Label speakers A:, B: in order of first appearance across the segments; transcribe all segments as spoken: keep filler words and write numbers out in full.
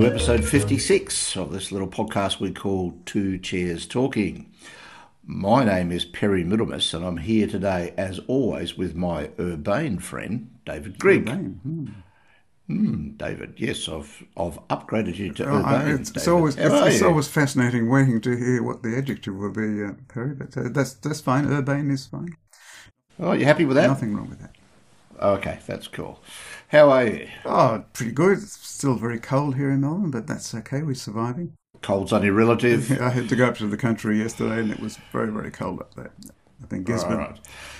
A: to episode fifty-six of this little podcast we call Two Chairs Talking. My name is Perry Middlemas, and I'm here today, as always, with my urbane friend, David Grigg.
B: Urbane. Hmm.
A: Mm, David, yes, I've I've upgraded you to
B: Oh,
A: urbane.
B: I, it's, it's always it's, it's always fascinating waiting to hear what the adjective will be, uh, Perry. But uh, that's that's fine. Urbane is fine.
A: Oh, you happy with that?
B: Nothing wrong with that.
A: Okay, that's cool. How are you?
B: Oh, pretty good. It's still very cold here in Melbourne, but that's okay. We're surviving.
A: Cold's only relative.
B: I had to go up to the country yesterday, and it was very, very cold up there. I think Gisborne.
A: Right.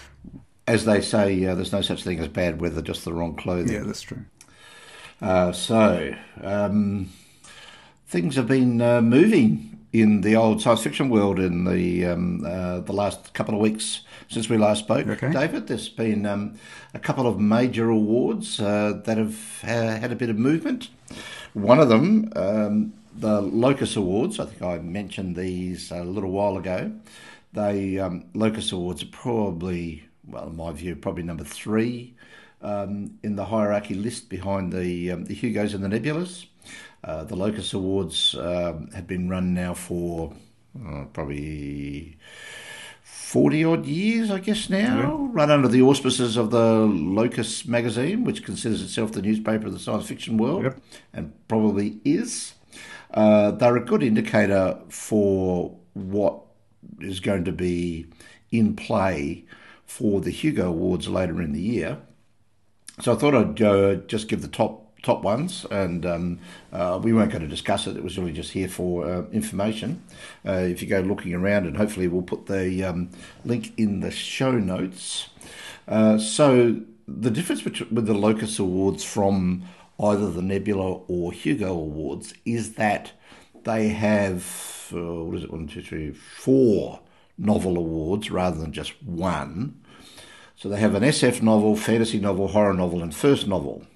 A: As they say, uh, there's no such thing as bad weather, just the wrong clothing.
B: Yeah, that's true.
A: Uh, so, um, things have been uh, moving in the old science fiction world in the um, uh, the last couple of weeks since we last spoke,
B: Okay.
A: David. There's been um, a couple of major awards uh, that have uh, had a bit of movement. One of them, um, the Locus Awards, I think I mentioned these a little while ago. They um, Locus Awards are probably, well, in my view, probably number three um, in the hierarchy list behind the um, the Hugos and the Nebulas. Uh, the Locus Awards um, have been run now for uh, probably forty odd years, I guess now, yeah. Run under the auspices of the Locus magazine, which considers itself the newspaper of the science fiction world,
B: yep.
A: And probably is. Uh, they're a good indicator for what is going to be in play for the Hugo Awards later in the year. So I thought I'd uh, just give the top top ones, and um, uh, we weren't going to discuss it. It was really just here for uh, information. Uh, if you go looking around, and hopefully we'll put the um, link in the show notes. Uh, so the difference between with the Locus Awards from either the Nebula or Hugo Awards is that they have, uh, what is it, one, two, three, four novel awards rather than just one. So they have an S F novel, fantasy novel, horror novel, and first novel.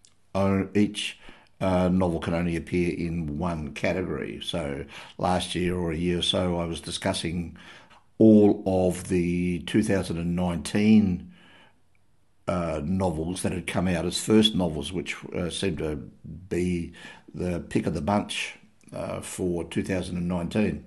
A: Each uh, novel can only appear in one category. So last year or a year or so, I was discussing all of the two thousand nineteen uh, novels that had come out as first novels, which uh, seemed to be the pick of the bunch uh, for two thousand nineteen.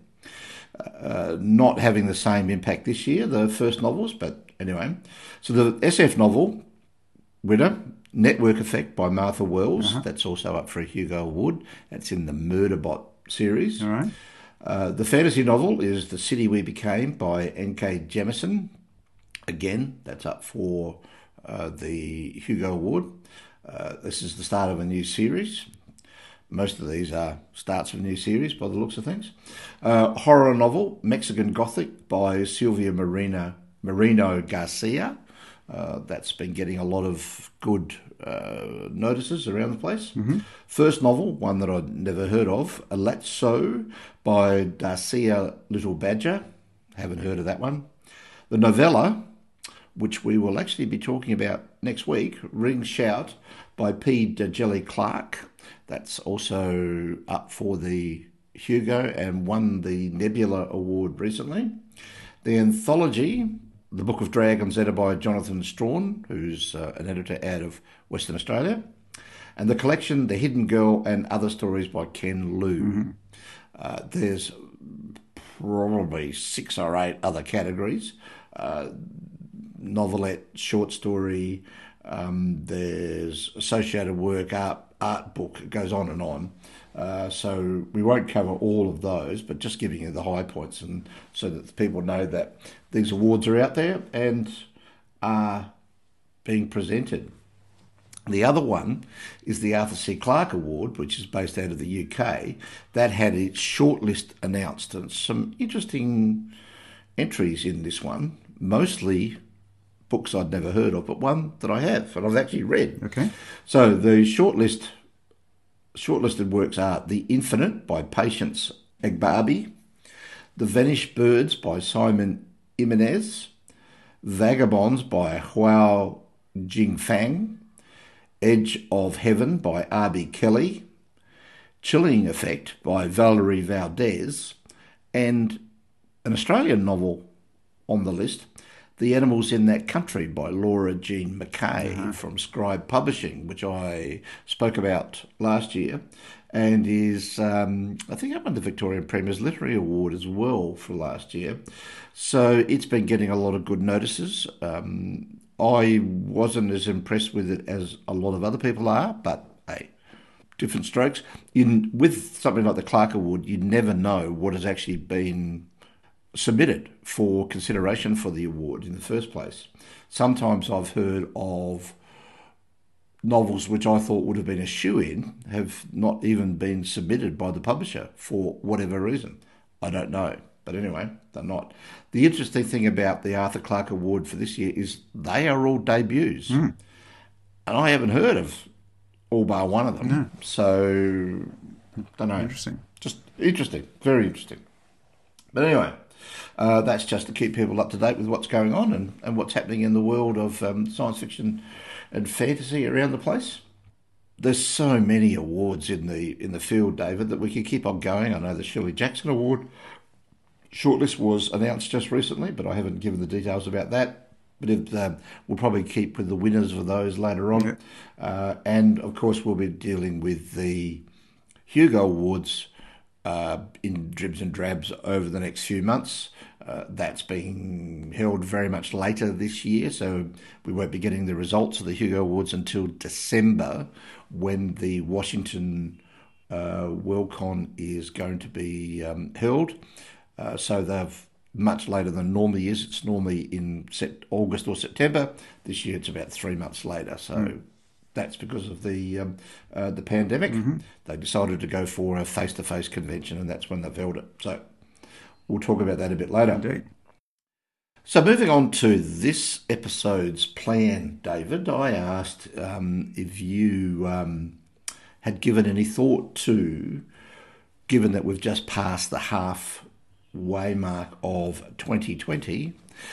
A: Uh, not having the same impact this year, the first novels, but anyway. So the S F novel winner, Network Effect by Martha Wells. Uh-huh. That's also up for a Hugo Award. That's in the Murderbot series.
B: All right.
A: Uh, the fantasy novel is The City We Became by N K Jemisin. Again, that's up for uh, the Hugo Award. Uh, this is the start of a new series. Most of these are starts of a new series by the looks of things. Uh, horror novel, Mexican Gothic by Silvia Marino, Marino Garcia. Uh, that's been getting a lot of good uh, notices around the place.
B: Mm-hmm.
A: First novel, one that I'd never heard of, Alatso by Darcia Little Badger. Haven't heard of that one. The novella, which we will actually be talking about next week, Ring Shout by P. Djeli Clark. That's also up for the Hugo and won the Nebula Award recently. The anthology, The Book of Dragons, edited by Jonathan Strawn, who's uh, an editor out of Western Australia. And the collection, The Hidden Girl and Other Stories by Ken Liu.
B: Mm-hmm.
A: Uh, there's probably six or eight other categories. Uh, novelette, short story, um, there's associated work, art, art book, it goes on and on. Uh, so we won't cover all of those, but just giving you the high points, and so that people know that these awards are out there and are being presented. The other one is the Arthur C. Clarke Award, which is based out of the U K. That had its shortlist announced, and some interesting entries in this one, mostly books I'd never heard of, but one that I have, and I've actually read.
B: Okay.
A: So the shortlist shortlisted works are The Infinite by Patience Egbabi, The Vanished Birds by Simon Jimenez, Vagabonds by Huao Jingfang, Edge of Heaven by R B Kelly, Chilling Effect by Valerie Valdez, and an Australian novel on the list, The Animals in That Country by Laura Jean McKay
B: Uh-huh.
A: from Scribe Publishing, which I spoke about last year, and is, um, I think, up on the Victorian Premier's Literary Award as well for last year. So it's been getting a lot of good notices. Um, I wasn't as impressed with it as a lot of other people are, but hey, different strokes. In with something like the Clark Award, you never know what has actually been submitted for consideration for the award in the first place. Sometimes I've heard of novels which I thought would have been a shoe-in have not even been submitted by the publisher for whatever reason. I don't know. But anyway, they're not. The interesting thing about the Arthur Clarke Award for this year is they are all debuts.
B: Mm.
A: And I haven't heard of all bar one of them.
B: No.
A: So, don't know.
B: Interesting.
A: Just interesting. Very interesting. But anyway, uh, that's just to keep people up to date with what's going on and, and what's happening in the world of um, science fiction and fantasy around the place. There's so many awards in the in the field, David, that we could keep on going. I know the Shirley Jackson Award shortlist was announced just recently, but I haven't given the details about that. But if, uh, we'll probably keep with the winners for those later on.
B: Yeah.
A: Uh, and, of course, we'll be dealing with the Hugo Awards uh, in dribs and drabs over the next few months. Uh, that's being held very much later this year, so we won't be getting the results of the Hugo Awards until December, when the Washington uh, Worldcon is going to be um, held. Uh, so they've much later than normally is. It's normally in set, August or September. This year it's about three months later. So mm. that's because of the um, uh, the pandemic.
B: Mm-hmm.
A: They decided to go for a face-to-face convention, and that's when they've held it. So we'll talk about that a bit later.
B: Indeed.
A: So moving on to this episode's plan, David, I asked um, if you um, had given any thought to, given that we've just passed the half way mark of twenty twenty-one.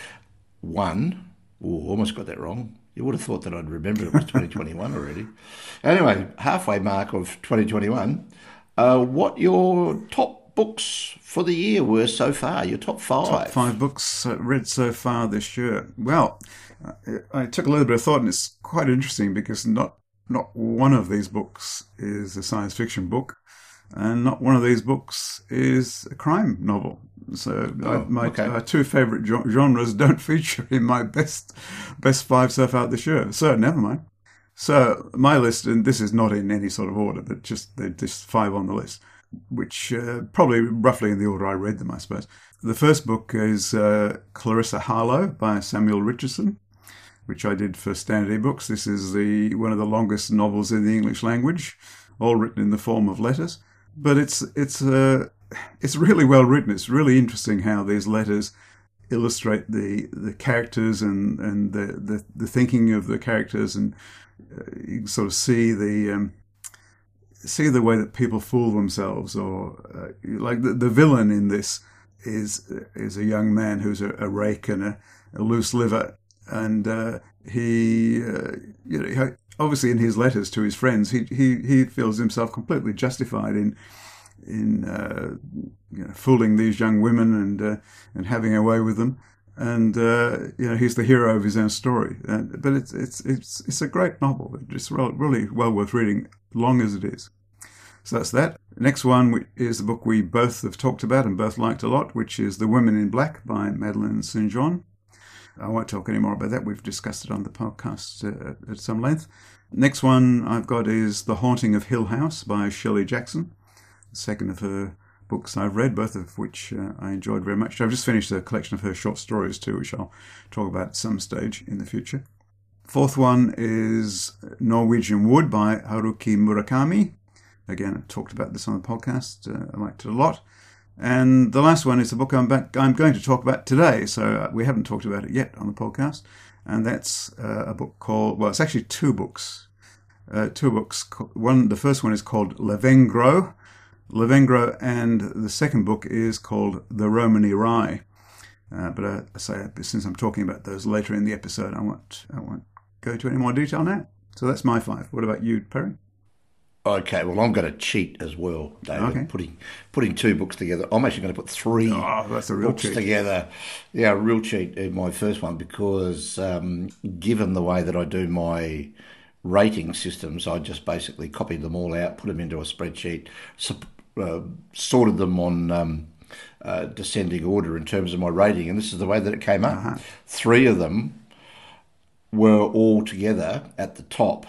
A: Oh, almost got that wrong. You would have thought that I'd remember it was twenty twenty-one already. Anyway, halfway mark of twenty twenty-one. Uh, what your top books for the year were so far? Your top five.
B: Top five books uh, read so far this year. Well, uh, I took a little bit of thought, and it's quite interesting because not not one of these books is a science fiction book. And not one of these books is a crime novel. So
A: oh,
B: I, my
A: okay.
B: uh, two favourite genres don't feature in my best best five so far this year. So never mind. So my list, and this is not in any sort of order, but just they're just five on the list, which uh, probably roughly in the order I read them, I suppose. The first book is uh, Clarissa Harlow by Samuel Richardson, which I did for Standard eBooks. This is the one of the longest novels in the English language, all written in the form of letters. But it's it's uh, it's really well written. It's really interesting how these letters illustrate the, the characters and, and the, the, the thinking of the characters, and uh, you can sort of see the um, see the way that people fool themselves. Or uh, like the, the villain in this is is a young man who's a, a rake and a, a loose liver, and uh, he uh, you know. Obviously, in his letters to his friends, he he, he feels himself completely justified in in uh, you know, fooling these young women and uh, and having away with them, and uh, you know he's the hero of his own story. And, but it's it's it's it's a great novel. It's really well worth reading, long as it is. So that's that. Next one is the book we both have talked about and both liked a lot, which is The Women in Black by Madeleine Saint John. I won't talk any more about that. We've discussed it on the podcast uh, at some length. Next one I've got is The Haunting of Hill House by Shirley Jackson, the second of her books I've read, both of which uh, I enjoyed very much. I've just finished a collection of her short stories too, which I'll talk about at some stage in the future. Fourth one is Norwegian Wood by Haruki Murakami. Again, I talked about this on the podcast. Uh, I liked it a lot. And the last one is a book I'm, back, I'm going to talk about today, so we haven't talked about it yet on the podcast, and that's uh, a book called, well, it's actually two books. Uh, two books. One, the first one is called Lavengro, Lavengro, and the second book is called The Romany Rye. Uh, but uh, I say, since I'm talking about those later in the episode, I won't, I won't go into any more detail now. So that's my five. What about you, Perry?
A: Okay, well, I'm going to cheat as well, David.
B: Okay.
A: Putting putting two books together. I'm actually going to put three
B: Oh, that's a real
A: books
B: cheat.
A: together. Yeah, a real cheat in my first one because um, given the way that I do my rating systems, I just basically copied them all out, put them into a spreadsheet, sup- uh, sorted them on um, uh, descending order in terms of my rating, and this is the way that it came up.
B: Uh-huh.
A: Three of them were all together at the top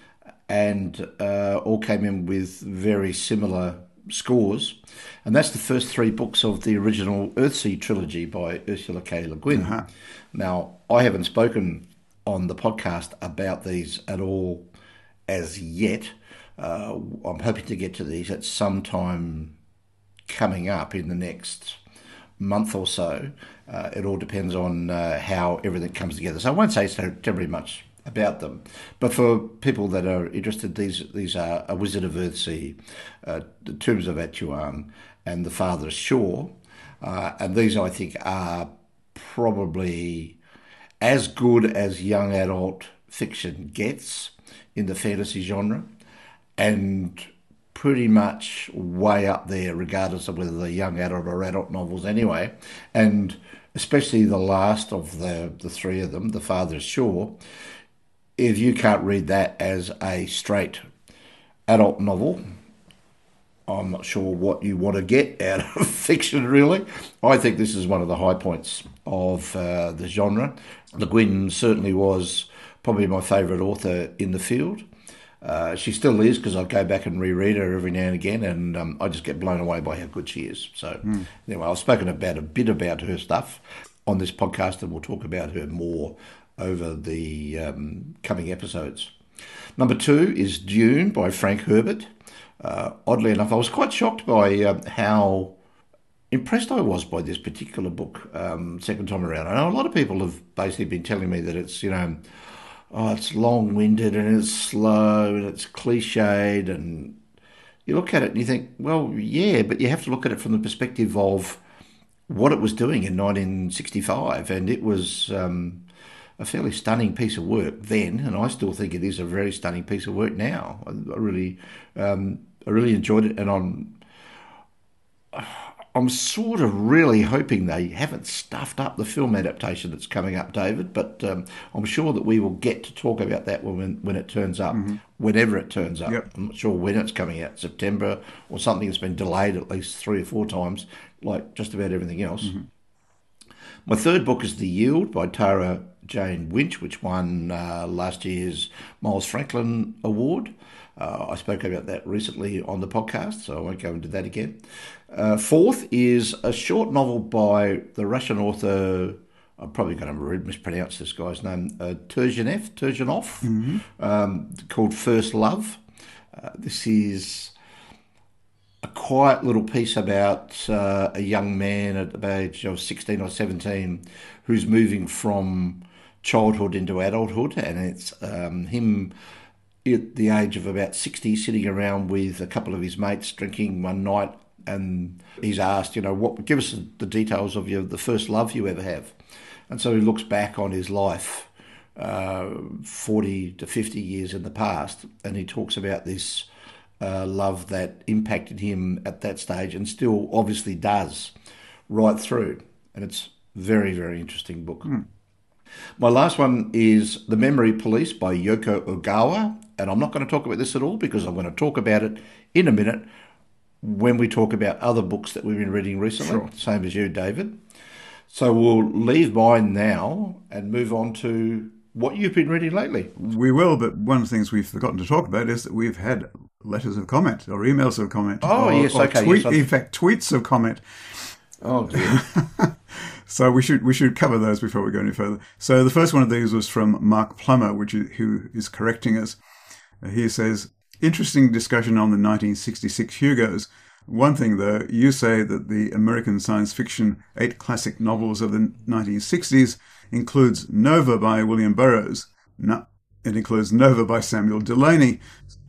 A: and uh, all came in with very similar scores. And that's the first three books of the original Earthsea trilogy by Ursula K. Le Guin.
B: Uh-huh.
A: Now, I haven't spoken on the podcast about these at all as yet. Uh, I'm hoping to get to these at some time coming up in the next month or so. Uh, it all depends on uh, how everything comes together. So I won't say so terribly much about them, but for people that are interested, these these are A Wizard of Earthsea, uh, The Tombs of Atuan, and The Farthest Shore, uh, and these I think are probably as good as young adult fiction gets in the fantasy genre, and pretty much way up there, regardless of whether they're young adult or adult novels anyway. And especially the last of the, the three of them, The Farthest Shore, if you can't read that as a straight adult novel, I'm not sure what you want to get out of fiction, really. I think this is one of the high points of uh, the genre. Le Guin certainly was probably my favourite author in the field. Uh, she still is, because I go back and reread her every now and again, and um, I just get blown away by how good she is. So mm. anyway, I've spoken about a bit about her stuff on this podcast, and we'll talk about her more over the um, coming episodes. Number two is Dune by Frank Herbert. Uh, oddly enough, I was quite shocked by um, how impressed I was by this particular book um, second time around. I know a lot of people have basically been telling me that it's, you know, oh, it's long-winded and it's slow and it's cliched, and you look at it and you think, well, yeah, but you have to look at it from the perspective of what it was doing in nineteen sixty-five, and it was um, a fairly stunning piece of work then, and I still think it is a very stunning piece of work now. I, I really, um, I really enjoyed it, and I'm, I'm sort of really hoping they haven't stuffed up the film adaptation that's coming up, David. But um, I'm sure that we will get to talk about that when when it turns up, mm-hmm. whenever it turns up.
B: Yep.
A: I'm not sure when it's coming out, September or something. That's been delayed at least three or four times, like just about everything else. Mm-hmm. My third book is The Yield by Tara Jane Winch, which won uh, last year's Miles Franklin Award. Uh, I spoke about that recently on the podcast, so I won't go into that again. Uh, fourth is a short novel by the Russian author, I'm probably going to mispronounce this guy's name, uh, Turgenev, Turgenov, mm-hmm. um, called First Love. Uh, this is a quiet little piece about uh, a young man at the age of sixteen or seventeen who's moving from childhood into adulthood, and it's um, him at the age of about sixty sitting around with a couple of his mates drinking one night, and he's asked, you know, what, give us the details of your the first love you ever have. And so he looks back on his life uh, forty to fifty years in the past, and he talks about this uh, love that impacted him at that stage and still obviously does right through. And it's a very, very interesting book. Mm. My last one is The Memory Police by Yoko Ogawa, and I'm not going to talk about this at all because I'm going to talk about it in a minute when we talk about other books that we've been reading recently, sure. Same as you, David. So we'll leave mine now and move on to what you've been reading lately.
B: We will, but one of the things we've forgotten to talk about is that we've had letters of comment or emails of comment.
A: Oh,
B: or,
A: yes,
B: or
A: okay.
B: Tweet,
A: yes,
B: in fact, tweets of comment.
A: Oh, dear.
B: So we should we should cover those before we go any further. So the first one of these was from Mark Plummer, which is, who is correcting us. Uh, he says, interesting discussion on the nineteen sixty-six Hugos. One thing, though, you say that the American science fiction eight classic novels of the nineteen sixties includes Nova by William Burroughs. No, it includes Nova by Samuel Delany.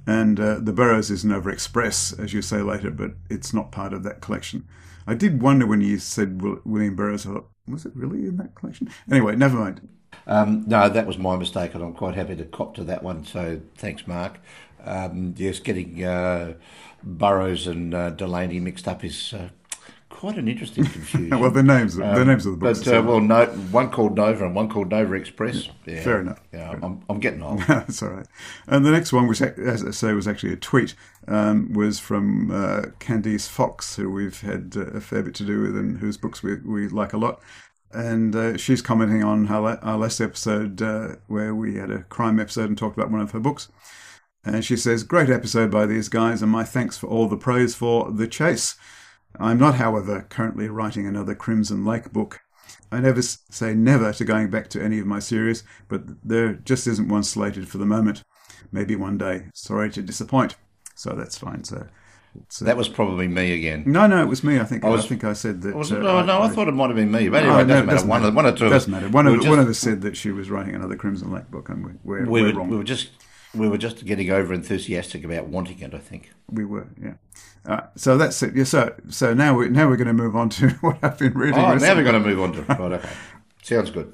B: And uh, The Burrows is an Over Express, as you say later, but it's not part of that collection. I did wonder when you said William Burroughs, I thought, was it really in that collection? Anyway, never mind.
A: Um, no, that was my mistake, and I'm quite happy to cop to that one. So thanks, Mark. Um, yes, getting uh, Burroughs and uh, Delaney mixed up is uh, quite an interesting confusion.
B: Well, the names, um, the names of the books.
A: But uh, well, no, one called Nova and one called Nova Express.
B: Yeah,
A: yeah,
B: fair enough.
A: Yeah,
B: fair
A: I'm,
B: enough.
A: I'm getting old.
B: That's all right. And the next one, which, as I say, was actually a tweet, um, was from uh, Candice Fox, who we've had uh, a fair bit to do with and whose books we, we like a lot. And uh, she's commenting on our, our last episode uh, where we had a crime episode and talked about one of her books. And she says, great episode by these guys, and my thanks for all the praise for The Chase. I'm not, however, currently writing another Crimson Lake book. I never say never to going back to any of my series, but there just isn't one slated for the moment. Maybe one day. Sorry to disappoint. So that's fine. So it's, uh,
A: that was probably me again.
B: No, no, it was me. I think I,
A: was,
B: I think I said that.
A: Was it?
B: Uh,
A: Oh, no, I, I thought it might have been me. But anyway,
B: oh,
A: it doesn't
B: no,
A: matter.
B: doesn't
A: One,
B: matter.
A: Of, one or two.
B: Doesn't matter. One,
A: we
B: of,
A: just,
B: one of us said that she was writing another Crimson Lake book, and we, we're,
A: we
B: we're
A: were,
B: wrong.
A: We were just we were just getting over enthusiastic about wanting it. I think
B: we were. Yeah. Uh, so that's it. Yeah. So so now we now we're going to move on to what I've been reading.
A: Oh,
B: recently.
A: now we're going to move on to right. Okay, sounds good.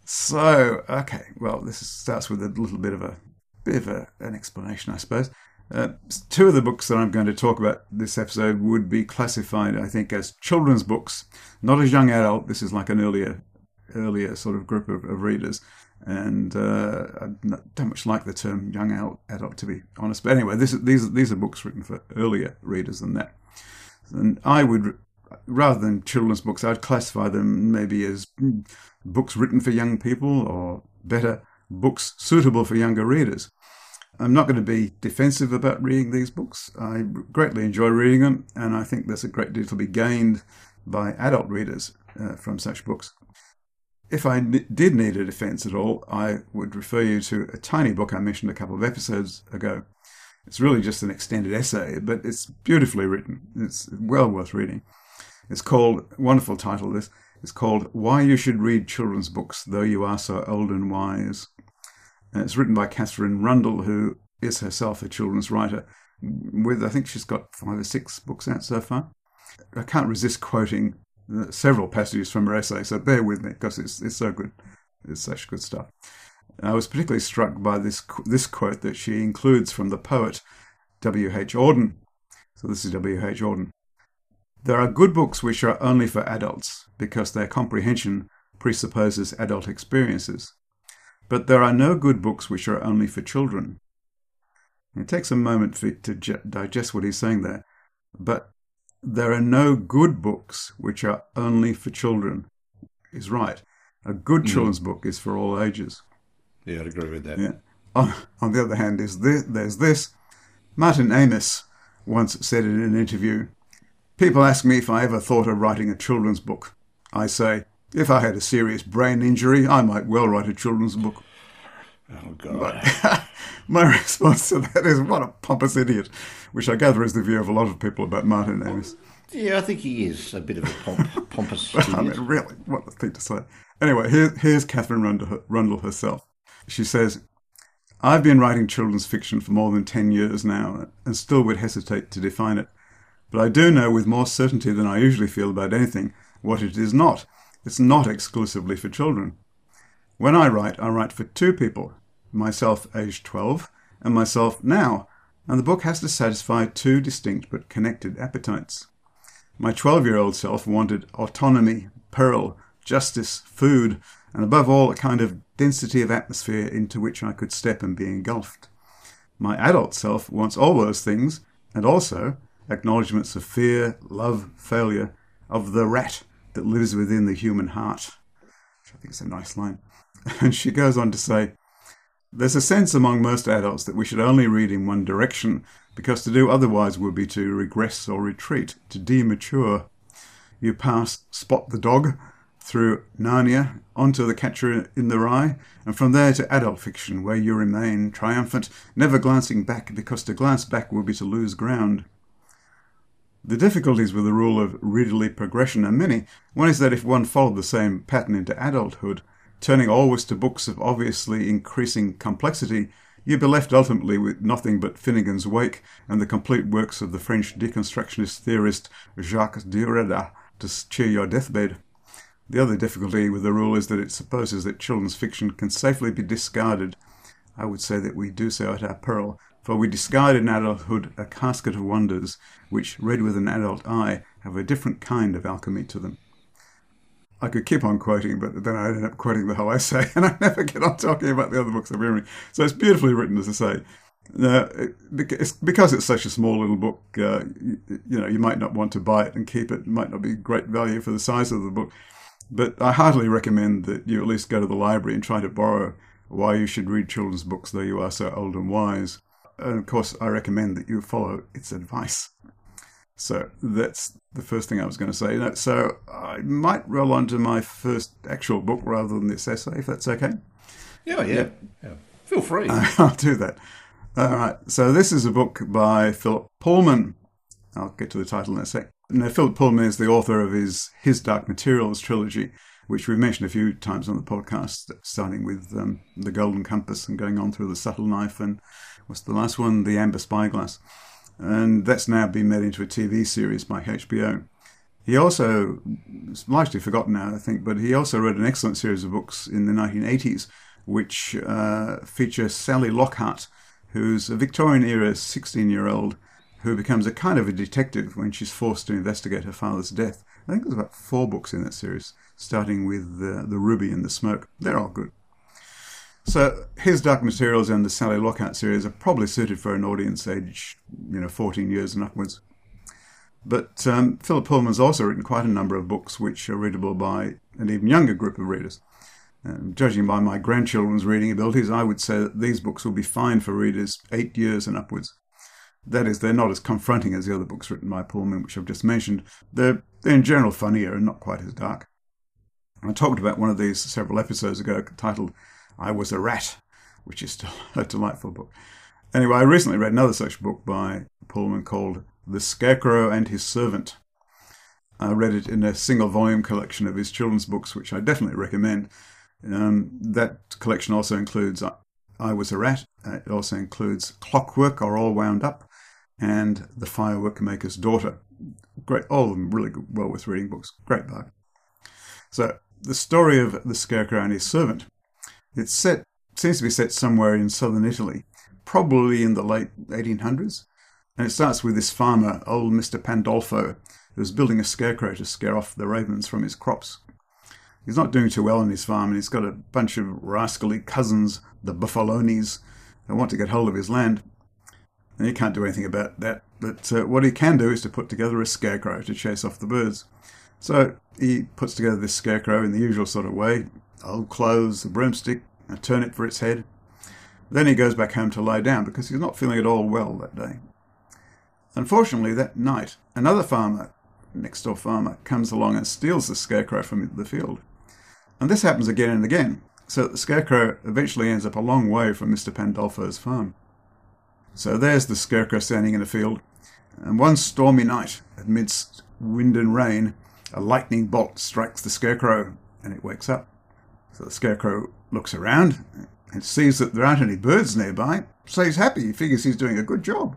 B: So okay, well, this is, starts with a little bit of a bit of a, an explanation, I suppose. Uh, two of the books that I'm going to talk about this episode would be classified, I think, as children's books, not as young adult. This is like an earlier, earlier sort of group of, of readers, and uh, I don't much like the term young adult, to be honest. But anyway, this, these these are books written for earlier readers than that. And I would, rather than children's books, I'd classify them maybe as books written for young people, or better, books suitable for younger readers. I'm not going to be defensive about reading these books. I greatly enjoy reading them, and I think there's a great deal to be gained by adult readers uh, from such books. If I n- did need a defense at all, I would refer you to a tiny book I mentioned a couple of episodes ago. It's really just an extended essay, but it's beautifully written. It's well worth reading. It's called, wonderful title this, it's called Why You Should Read Children's Books, Though You Are So Old and Wise. And it's written by Catherine Rundle, who is herself a children's writer, with, I think she's got five or six books out so far. I can't resist quoting uh, several passages from her essay, so bear with me, because it's it's so good. It's such good stuff. I was particularly struck by this this quote that she includes from the poet W H Auden. So this is W H Auden. There are good books which are only for adults, because their comprehension presupposes adult experiences. But there are no good books which are only for children. It takes a moment for it to digest what he's saying there. But there are no good books which are only for children. He's right. A good children's mm. book is for all ages.
A: Yeah, I'd agree with that.
B: Yeah. On, on the other hand, is this, there's this. Martin Amis once said in an interview, people ask me if I ever thought of writing a children's book. I say, if I had a serious brain injury, I might well write a children's book.
A: Oh, God.
B: My response to that is, what a pompous idiot, which I gather is the view of a lot of people about Martin Amis.
A: Yeah, I think he is a bit of a pomp, pompous idiot.
B: I mean, really, what a thing to say. Anyway, here, here's Catherine Rundle, Rundle herself. She says, I've been writing children's fiction for more than ten years now, and still would hesitate to define it. But I do know with more certainty than I usually feel about anything what it is not. It's not exclusively for children. When I write, I write for two people, myself aged twelve and myself now, and the book has to satisfy two distinct but connected appetites. My twelve-year-old self wanted autonomy, peril, justice, food, and above all a kind of density of atmosphere into which I could step and be engulfed. My adult self wants all those things, and also acknowledgements of fear, love, failure, of the rat that lives within the human heart. Which I think is a nice line. And she goes on to say, there's a sense among most adults that we should only read in one direction, because to do otherwise would be to regress or retreat, to demature. You pass Spot the Dog through Narnia onto The Catcher in the Rye, and from there to adult fiction, where you remain triumphant, never glancing back, because to glance back would be to lose ground. The difficulties with the rule of readerly progression are many. One is that if one followed the same pattern into adulthood, turning always to books of obviously increasing complexity, you'd be left ultimately with nothing but Finnegan's Wake and the complete works of the French deconstructionist theorist Jacques Derrida to cheer your deathbed. The other difficulty with the rule is that it supposes that children's fiction can safely be discarded. I would say that we do so at our peril, for we discard in adulthood a casket of wonders which, read with an adult eye, have a different kind of alchemy to them. I could keep on quoting, but then I end up quoting the whole essay, and I never get on talking about the other books I've been reading. So it's beautifully written, as I say. Uh, it's, because it's such a small little book, uh, you, you know, you might not want to buy it and keep it. It might not be great value for the size of the book. But I heartily recommend that you at least go to the library and try to borrow Why You Should Read Children's Books, Though You Are So Old and Wise. And of course, I recommend that you follow its advice. So that's the first thing I was going to say. So I might roll on to my first actual book rather than this essay, if that's okay.
A: Yeah, yeah. yeah. Feel free.
B: I'll do that. All right. So this is a book by Philip Pullman. I'll get to the title in a sec. Now, Philip Pullman is the author of his His Dark Materials trilogy, which we've mentioned a few times on the podcast, starting with um, The Golden Compass and going on through The Subtle Knife and what's the last one? The Amber Spyglass. And that's now been made into a T V series by H B O. He also, it's largely forgotten now, I think, but he also wrote an excellent series of books in the nineteen eighties, which uh, feature Sally Lockhart, who's a Victorian-era sixteen-year-old who becomes a kind of a detective when she's forced to investigate her father's death. I think there's about four books in that series, starting with uh, The Ruby and the Smoke. They're all good. So His Dark Materials and the Sally Lockhart series are probably suited for an audience age, you know, fourteen years and upwards. But um, Philip Pullman's also written quite a number of books which are readable by an even younger group of readers. Um, judging by my grandchildren's reading abilities, I would say that these books will be fine for readers eight years and upwards. That is, they're not as confronting as the other books written by Pullman, which I've just mentioned. They're, they're in general funnier and not quite as dark. I talked about one of these several episodes ago, titled I Was a Rat, which is still a delightful book. Anyway, I recently read another such book by Pullman called The Scarecrow and His Servant. I read it in a single volume collection of his children's books, which I definitely recommend. Um, that collection also includes I Was a Rat. It also includes Clockwork or All Wound Up and The Firework Maker's Daughter. Great, all of them really good, well worth reading books. Great book. So, the story of The Scarecrow and His Servant. It's set, seems to be set somewhere in southern Italy, probably in the late eighteen hundreds. And it starts with this farmer, old Mister Pandolfo, who's building a scarecrow to scare off the ravens from his crops. He's not doing too well on his farm, and he's got a bunch of rascally cousins, the Buffalonis, who want to get hold of his land. And he can't do anything about that, but uh, what he can do is to put together a scarecrow to chase off the birds. So he puts together this scarecrow in the usual sort of way, old clothes, a broomstick, a turnip for its head. Then he goes back home to lie down because he's not feeling at all well that day. Unfortunately, that night, another farmer, next door farmer, comes along and steals the scarecrow from the field. And this happens again and again, so that the scarecrow eventually ends up a long way from Mister Pandolfo's farm. So there's the scarecrow standing in a field, and one stormy night, amidst wind and rain, a lightning bolt strikes the scarecrow, and it wakes up. So the scarecrow looks around and sees that there aren't any birds nearby, so he's happy. He figures he's doing a good job.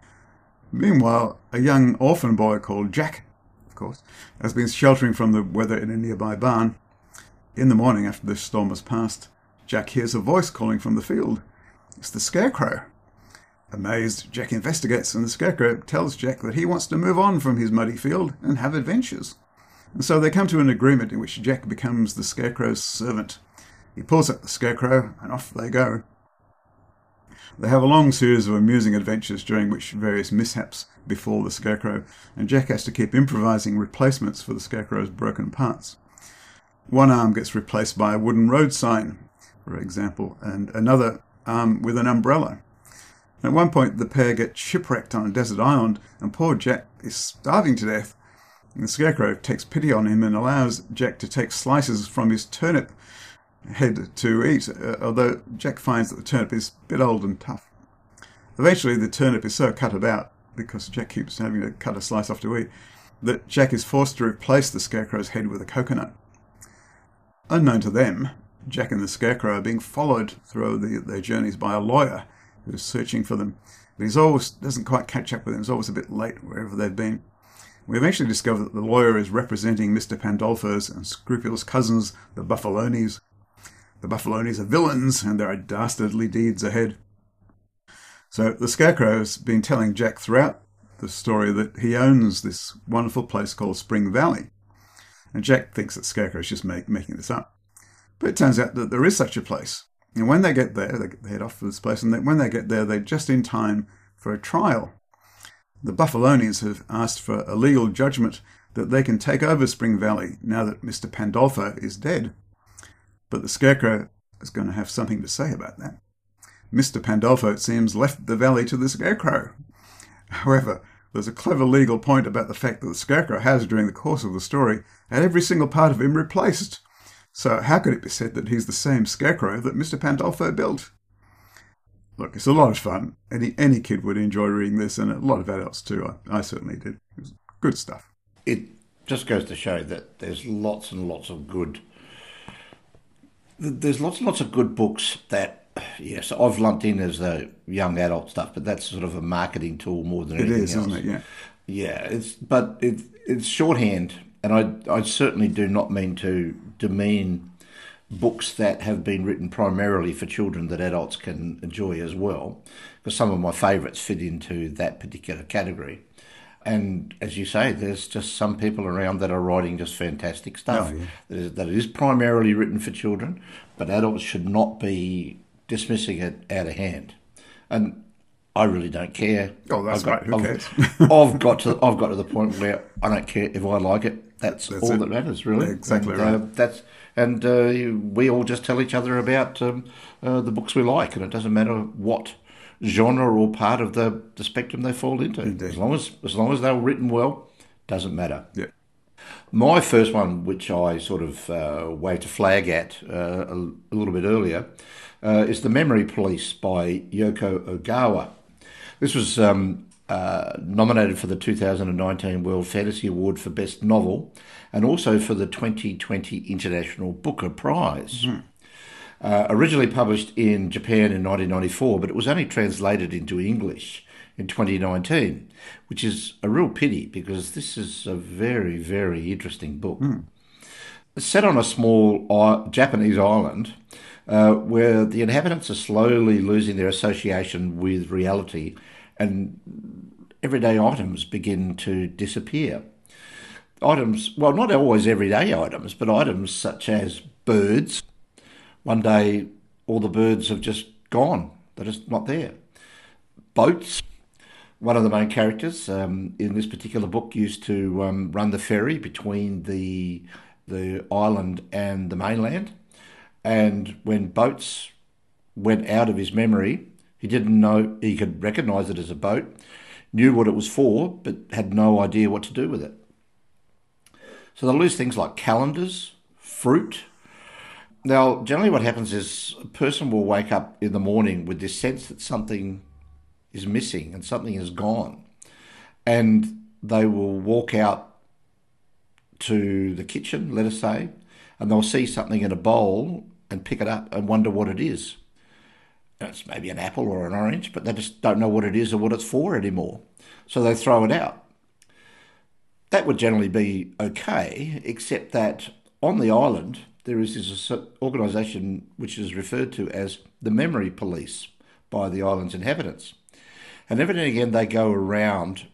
B: Meanwhile, a young orphan boy called Jack, of course, has been sheltering from the weather in a nearby barn. In the morning, after the storm has passed, Jack hears a voice calling from the field. It's the scarecrow. Amazed, Jack investigates, and the scarecrow tells Jack that he wants to move on from his muddy field and have adventures. And so they come to an agreement in which Jack becomes the scarecrow's servant. He pulls up the scarecrow, and off they go. They have a long series of amusing adventures during which various mishaps befall the scarecrow, and Jack has to keep improvising replacements for the scarecrow's broken parts. One arm gets replaced by a wooden road sign, for example, and another arm with an umbrella. At one point, the pair get shipwrecked on a desert island, and poor Jack is starving to death. And the scarecrow takes pity on him and allows Jack to take slices from his turnip head to eat, uh, although Jack finds that the turnip is a bit old and tough. Eventually, the turnip is so cut about, because Jack keeps having to cut a slice off to eat, that Jack is forced to replace the scarecrow's head with a coconut. Unknown to them, Jack and the scarecrow are being followed through the, their journeys by a lawyer who's searching for them. But he's always doesn't quite catch up with them. He's always a bit late wherever they've been. We eventually discover that the lawyer is representing Mister Pandolfo's unscrupulous cousins, the Buffalonis. The Buffalonis are villains, and there are dastardly deeds ahead. So the Scarecrow's been telling Jack throughout the story that he owns this wonderful place called Spring Valley. And Jack thinks that Scarecrow's just make, making this up. But it turns out that there is such a place. And when they get there, they head off to this place, and they, when they get there, they're just in time for a trial. The Buffalonis have asked for a legal judgment that they can take over Spring Valley now that Mister Pandolfo is dead. But the Scarecrow is going to have something to say about that. Mister Pandolfo, it seems, left the valley to the Scarecrow. However, there's a clever legal point about the fact that the Scarecrow has, during the course of the story, had every single part of him replaced. So how could it be said that he's the same Scarecrow that Mister Pandolfo built? Look, it's a lot of fun. Any any kid would enjoy reading this, and a lot of adults too. I, I certainly did. It was good stuff.
A: It just goes to show that there's lots and lots of good... There's lots and lots of good books that, yes, I've lumped in as the young adult stuff, but that's sort of a marketing tool more than anything else.
B: It is, isn't it? Yeah.
A: Yeah, it's but it, it's shorthand, and I, I certainly do not mean to demean books that have been written primarily for children that adults can enjoy as well, because some of my favourites fit into that particular category. And as you say, there's just some people around that are writing just fantastic stuff. Oh, yeah. that, is, that is primarily written for children, but adults should not be dismissing it out of hand. And I really don't care.
B: Oh, that's
A: I've got,
B: right. Who
A: I've,
B: cares?
A: I've got to. I've got to the point where I don't care if I like it. That's, that's all it. that matters, really.
B: Exactly
A: and,
B: right.
A: Uh, that's and uh, we all just tell each other about um, uh, the books we like, and it doesn't matter what genre or part of the, the spectrum they fall into.
B: Indeed.
A: As long as as long as they were written well, doesn't matter.
B: Yeah.
A: My first one, which I sort of uh, waved a flag at uh, a, a little bit earlier, uh, is The Memory Police by Yoko Ogawa. This was um, uh, nominated for the two thousand nineteen World Fantasy Award for Best Novel, and also for the twenty twenty International Booker Prize. Mm-hmm. Uh, originally published in Japan in nineteen ninety-four, but it was only translated into English in twenty nineteen, which is a real pity because this is a very, very interesting book. Mm. It's set on a small uh, Japanese island uh, where the inhabitants are slowly losing their association with reality, and everyday items begin to disappear. Items, well, not always everyday items, but items such as birds. One day, all the birds have just gone. They're just not there. Boats. One of the main characters um, in this particular book used to um, run the ferry between the the island and the mainland. And when boats went out of his memory, he didn't know, he could recognise it as a boat, knew what it was for, but had no idea what to do with it. So they'll lose things like calendars, fruit. Now, generally what happens is a person will wake up in the morning with this sense that something is missing and something is gone. And they will walk out to the kitchen, let us say, and they'll see something in a bowl and pick it up and wonder what it is. And it's maybe an apple or an orange, but they just don't know what it is or what it's for anymore. So they throw it out. That would generally be okay, except that on the island, there is this organisation which is referred to as the Memory Police by the island's inhabitants. And every now and again they go around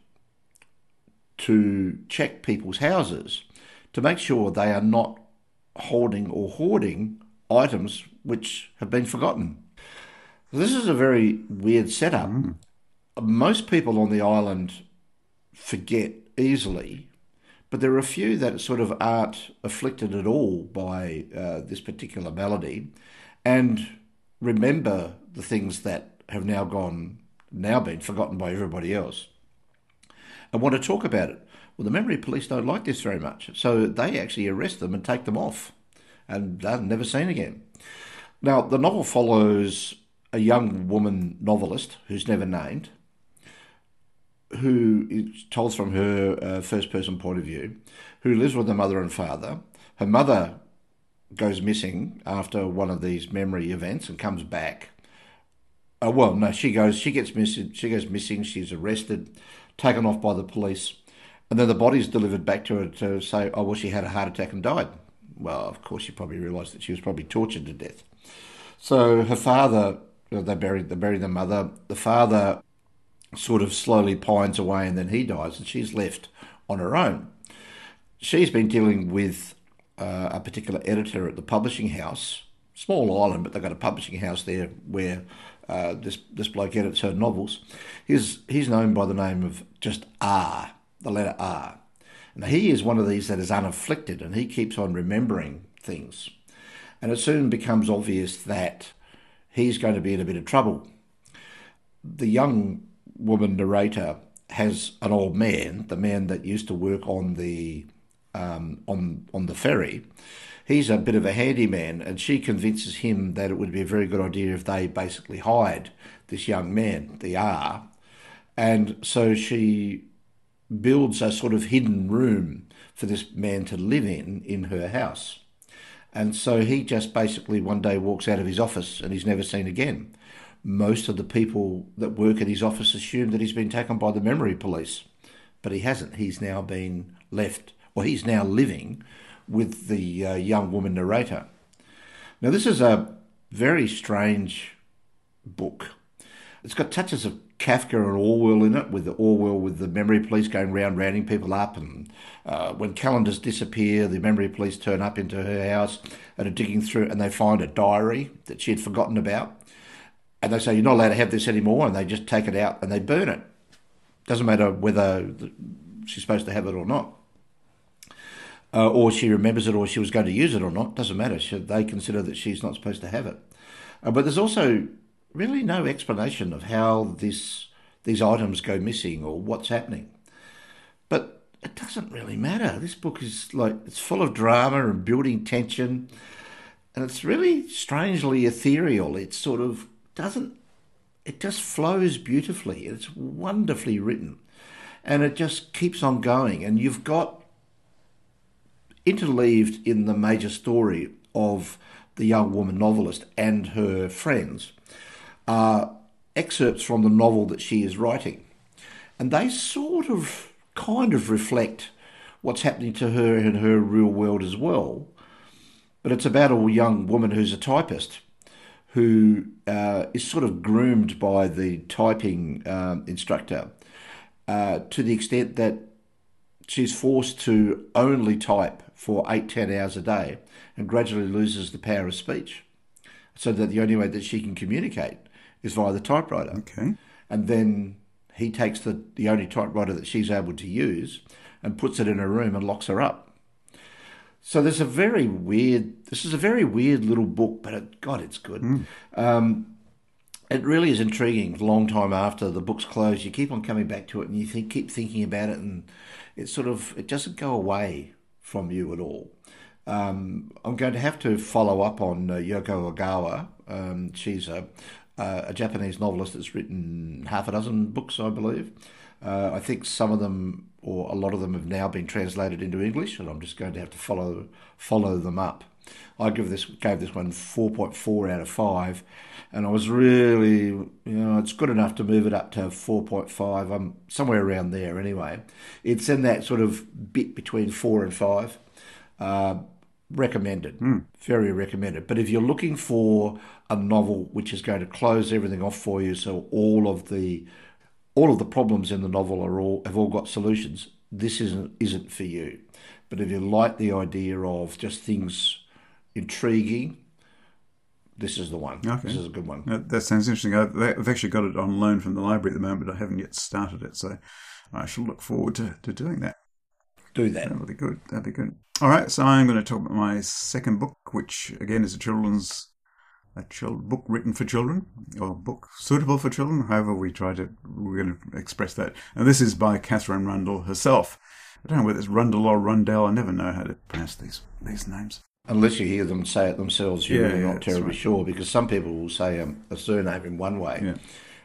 A: to check people's houses to make sure they are not holding or hoarding items which have been forgotten. This is a very weird setup. Mm. Most people on the island forget easily, but there are a few that sort of aren't afflicted at all by uh, this particular malady and remember the things that have now gone, now been forgotten by everybody else and want to talk about it. Well, the Memory Police don't like this very much, so they actually arrest them and take them off and they're never seen again. Now, the novel follows a young woman novelist who's never named, who is told from her uh, first-person point of view, who lives with her mother and father. Her mother goes missing after one of these memory events and comes back Uh, well, no, she goes. She gets missing. She goes missing. She's arrested, taken off by the police, and then the body's delivered back to her to say, "Oh, well, she had a heart attack and died." Well, of course, she probably realised that she was probably tortured to death. So her father, uh, they buried, they buried the mother. The father sort of slowly pines away, and then he dies, and she's left on her own. She's been dealing with uh, a particular editor at the publishing house, small island, but they've got a publishing house there where uh, this this bloke edits her novels. He's he's known by the name of just R, the letter R. And he is one of these that is unafflicted, and he keeps on remembering things. And it soon becomes obvious that he's going to be in a bit of trouble. The young woman narrator has an old man, the man that used to work on the um, on on the ferry. He's a bit of a handyman, and she convinces him that it would be a very good idea if they basically hired this young man, the R. And so she builds a sort of hidden room for this man to live in in her house. And so he just basically one day walks out of his office and he's never seen again. Most of the people that work at his office assume that he's been taken by the memory police, but he hasn't. He's now been left, or he's now living with the uh, young woman narrator. Now, this is a very strange book. It's got touches of Kafka and Orwell in it, with the Orwell with the memory police going round rounding people up, and uh, when calendars disappear, the memory police turn up into her house and are digging through, and they find a diary that she had forgotten about, and they say, "You're not allowed to have this anymore," and they just take it out and they burn it. Doesn't matter whether she's supposed to have it or not, uh, or she remembers it, or she was going to use it or not. Doesn't matter. She, they consider that she's not supposed to have it. Uh, but there's also really no explanation of how this these items go missing or what's happening. But it doesn't really matter. This book is like, it's full of drama and building tension, and it's really strangely ethereal. It sort of doesn't, it just flows beautifully. It's wonderfully written, and it just keeps on going. And you've got interleaved in the major story of the young woman novelist and her friends are excerpts from the novel that she is writing. And they sort of, kind of reflect what's happening to her in her real world as well. But it's about a young woman who's a typist who uh, is sort of groomed by the typing um, instructor uh, to the extent that she's forced to only type for eight, ten hours a day and gradually loses the power of speech, so that the only way that she can communicate is via the typewriter.
B: Okay.
A: And then he takes the, the only typewriter that she's able to use and puts it in her room and locks her up. So there's a very weird, this is a very weird little book, but it, God, it's good. Mm. Um, it really is intriguing. A long time after the book's closed, you keep on coming back to it and you think, keep thinking about it, and it sort of, it doesn't go away from you at all. Um, I'm going to have to follow up on uh, Yoko Ogawa. Um, she's a, uh, a Japanese novelist that's written half a dozen books, I believe. Uh, I think some of them, or a lot of them, have now been translated into English, and I'm just going to have to follow follow them up. I give this gave this one four point four out of five, and I was really, you know, it's good enough to move it up to four point five. I'm somewhere around there anyway. It's in that sort of bit between four and five. Uh, recommended, mm. Very recommended. But if you're looking for a novel which is going to close everything off for you, so all of the all of the problems in the novel are all have all got solutions, this isn't isn't for you. But if you like the idea of just things intriguing, this is the one. Okay. This is a good one.
B: That, that sounds interesting. I've, I've actually got it on loan from the library at the moment, but I haven't yet started it, so I shall look forward to, to doing that.
A: Do that.
B: That'll be good. That'll be good. All right, so I'm going to talk about my second book, which again is a children's a child book written for children, or book suitable for children, however we try to, we're going to express that. And this is by Katherine Rundell herself. I don't know whether it's Rundell or Rundell. I never know how to pronounce these these names.
A: Unless you hear them say it themselves, you're
B: yeah,
A: really
B: yeah,
A: not terribly
B: right.
A: sure, because some people will say um, a surname in one way,
B: yeah.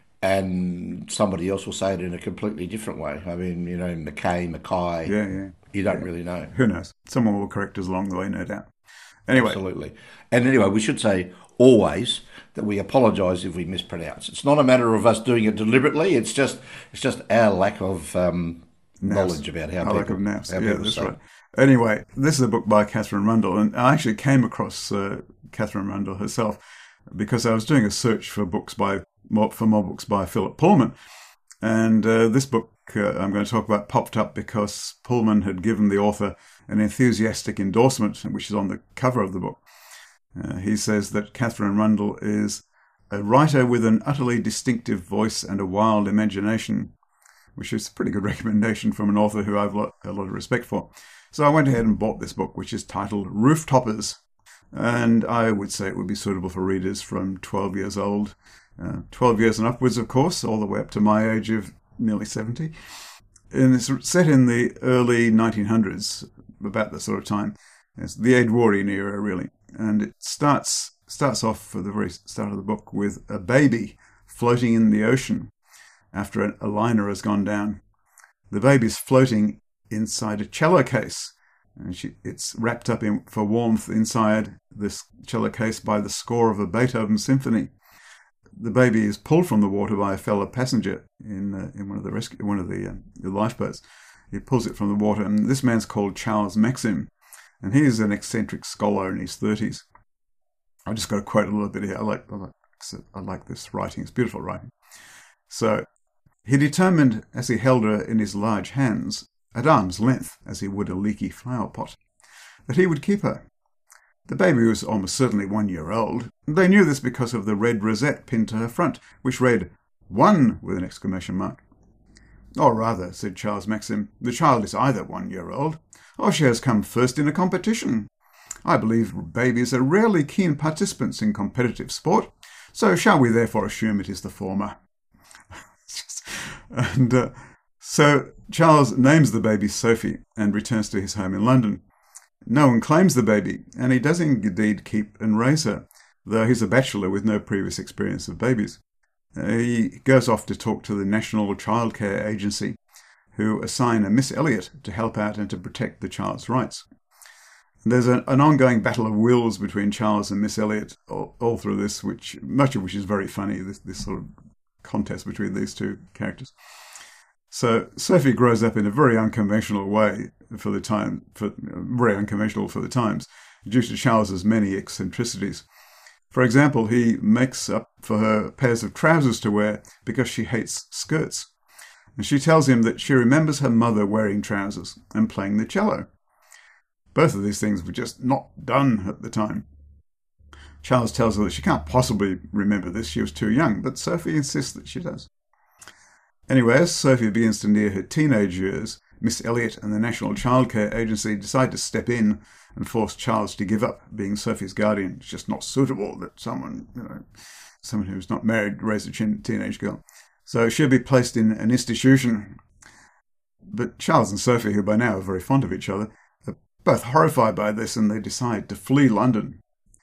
A: and somebody else will say it in a completely different way. I mean, you know, McKay, Mackay.
B: Yeah, yeah.
A: You don't
B: yeah.
A: really know.
B: Who knows? Someone will correct us along the way, no doubt. Anyway,
A: Absolutely. And anyway, we should say always that we apologise if we mispronounce. It's not a matter of us doing it deliberately. It's just it's just our lack of um,
B: naps.
A: knowledge about how
B: I like of
A: people
B: naps.
A: how
B: Yeah,
A: people
B: that's
A: say.
B: right. Anyway, this is a book by Catherine Rundle, and I actually came across uh, Catherine Rundle herself because I was doing a search for books by more, for more books by Philip Pullman, and uh, this book uh, I'm going to talk about popped up because Pullman had given the author an enthusiastic endorsement, which is on the cover of the book. Uh, he says that Catherine Rundle is a writer with an utterly distinctive voice and a wild imagination, which is a pretty good recommendation from an author who I've a lot of respect for. So I went ahead and bought this book, which is titled Rooftoppers, and I would say it would be suitable for readers from twelve years old, uh, twelve years and upwards, of course, all the way up to my age of nearly seventy. And it's set in the early nineteen hundreds, about the sort of time. It's the Edwardian era, really. And it starts starts off for the very start of the book with a baby floating in the ocean after a liner has gone down. The baby's floating inside a cello case, and she, it's wrapped up in, for warmth inside this cello case by the score of a Beethoven symphony. The baby is pulled from the water by a fellow passenger in uh, in one of the rescue, one of the, uh, the lifeboats. He pulls it from the water, and this man's called Charles Maxim, and he's an eccentric scholar in his thirties. I just got to quote a little bit here. I like, I like, I like this writing. It's beautiful writing. So he determined, as he held her in his large hands, at arm's length, as he would a leaky flower pot, that he would keep her. The baby was almost certainly one year old. They knew this because of the red rosette pinned to her front, which read, "One," with an exclamation mark. "Or rather," said Charles Maxim, "the child is either one year old, or she has come first in a competition. I believe babies are rarely keen participants in competitive sport, so shall we therefore assume it is the former?" and uh, so Charles names the baby Sophie and returns to his home in London. No one claims the baby, and he does indeed keep and raise her, though he's a bachelor with no previous experience of babies. Uh, he goes off to talk to the National Childcare Agency, who assign a Miss Elliot to help out and to protect the child's rights. There's a, an ongoing battle of wills between Charles and Miss Elliot all, all through this, which much of which is very funny, this, this sort of contest between these two characters. So Sophie grows up in a very unconventional way for the time, for, very unconventional for the times, due to Charles's many eccentricities. For example, he makes up for her pairs of trousers to wear because she hates skirts. And she tells him that she remembers her mother wearing trousers and playing the cello. Both of these things were just not done at the time. Charles tells her that she can't possibly remember this, she was too young, but Sophie insists that she does. Anyway, as Sophie begins to near her teenage years, Miss Elliot and the National Childcare Agency decide to step in and force Charles to give up being Sophie's guardian. It's just not suitable that someone, you know, someone who's not married raise a teenage girl. So she'll be placed in an institution. But Charles and Sophie, who by now are very fond of each other, are both horrified by this, and they decide to flee London.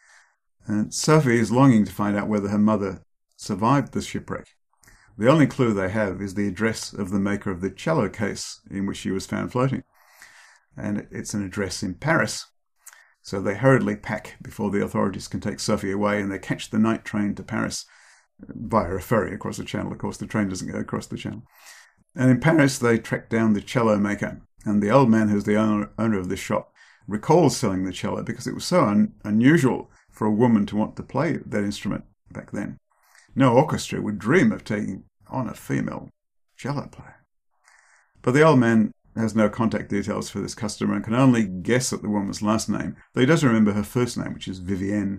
B: And Sophie is longing to find out whether her mother survived the shipwreck. The only clue they have is the address of the maker of the cello case in which she was found floating. And it's an address in Paris. So they hurriedly pack before the authorities can take Sophie away, and they catch the night train to Paris via a ferry across the channel. Of course, the train doesn't go across the channel. And in Paris, they track down the cello maker. And the old man who's the owner, owner of this shop recalls selling the cello because it was so un- unusual for a woman to want to play that instrument back then. No orchestra would dream of taking on a female cello player. But the old man has no contact details for this customer and can only guess at the woman's last name, though he does remember her first name, which is Vivienne.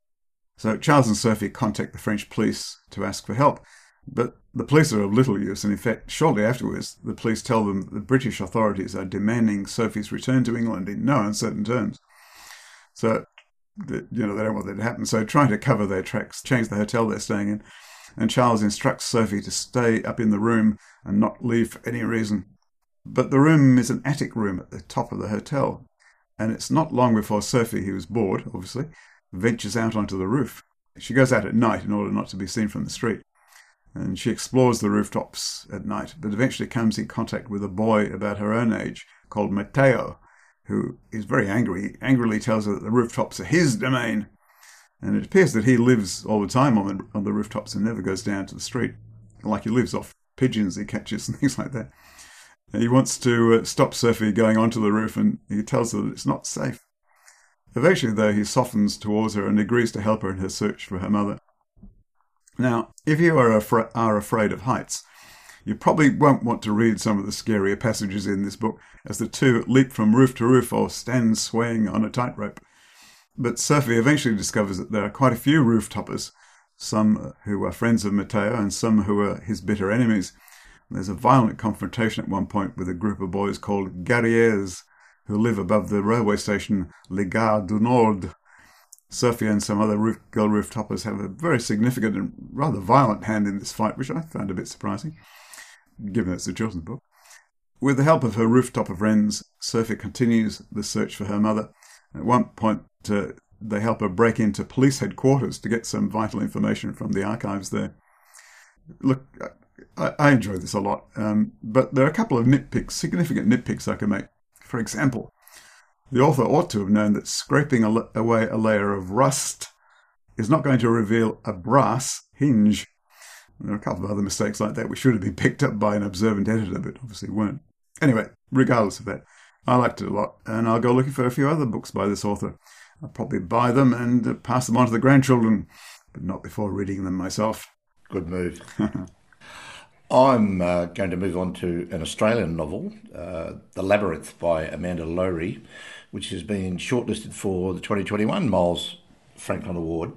B: So Charles and Sophie contact the French police to ask for help, but the police are of little use, and in fact, shortly afterwards, the police tell them the British authorities are demanding Sophie's return to England in no uncertain terms. So, you know, they don't want that to happen. So trying to cover their tracks, change the hotel they're staying in, and Charles instructs Sophie to stay up in the room and not leave for any reason. But the room is an attic room at the top of the hotel, and it's not long before Sophie, who is bored, obviously, ventures out onto the roof. She goes out at night in order not to be seen from the street, and she explores the rooftops at night, but eventually comes in contact with a boy about her own age called Matteo, who is very angry. He angrily tells her that the rooftops are his domain. And it appears that he lives all the time on the, on the rooftops and never goes down to the street. Like he lives off pigeons he catches and things like that. And he wants to uh, stop Sophie going onto the roof, and he tells her that it's not safe. Eventually, though, he softens towards her and agrees to help her in her search for her mother. Now, if you are, afra- are afraid of heights, you probably won't want to read some of the scarier passages in this book, as the two leap from roof to roof or stand swaying on a tightrope. But Sophie eventually discovers that there are quite a few roof-toppers, some who are friends of Matteo and some who are his bitter enemies. There's a violent confrontation at one point with a group of boys called guerriers, who live above the railway station Les Gares du Nord. Sophie and some other roof, girl roof-toppers have a very significant and rather violent hand in this fight, which I found a bit surprising, given it's a children's book. With the help of her rooftopper friends, Sophie continues the search for her mother. At one point, uh, they help her break into police headquarters to get some vital information from the archives there. Look, I, I enjoy this a lot, um, but there are a couple of nitpicks, significant nitpicks I can make. For example, the author ought to have known that scraping a, away a layer of rust is not going to reveal a brass hinge. There are a couple of other mistakes like that which should have been picked up by an observant editor, but obviously weren't. Anyway, regardless of that, I liked it a lot, and I'll go looking for a few other books by this author. I'll probably buy them and pass them on to the grandchildren, but not before reading them myself.
A: Good move. I'm uh, going to move on to an Australian novel, uh, The Labyrinth by Amanda Lowry, which has been shortlisted for the twenty twenty-one Miles Franklin Award.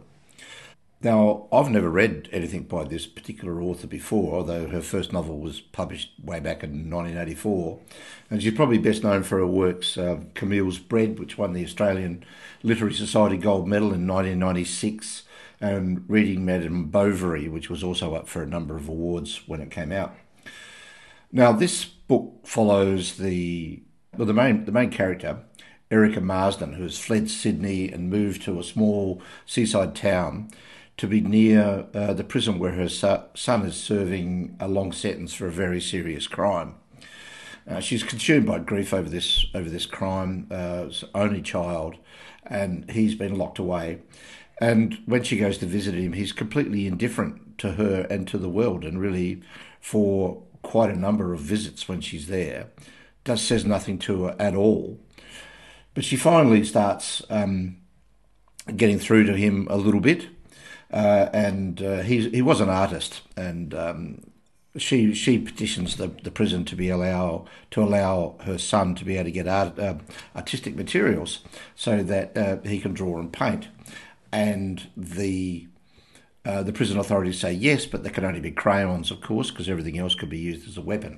A: Now, I've never read anything by this particular author before, although her first novel was published way back in nineteen eighty-four. And she's probably best known for her works uh, Camille's Bread, which won the Australian Literary Society Gold Medal in nineteen ninety-six, and Reading Madame Bovary, which was also up for a number of awards when it came out. Now, this book follows the well, the main the main character, Erica Marsden, who has fled Sydney and moved to a small seaside town to be near uh, the prison where her so- son is serving a long sentence for a very serious crime. Uh, she's consumed by grief over this over this crime, uh, only child, and he's been locked away. And when she goes to visit him, he's completely indifferent to her and to the world, and really, for quite a number of visits when she's there, does says nothing to her at all. But she finally starts um, getting through to him a little bit. Uh, and uh, he he was an artist, and um, she she petitions the, the prison to be allow to allow her son to be able to get art, uh, artistic materials so that uh, he can draw and paint. And the uh, the prison authorities say yes, but they can only be crayons, of course, because everything else could be used as a weapon.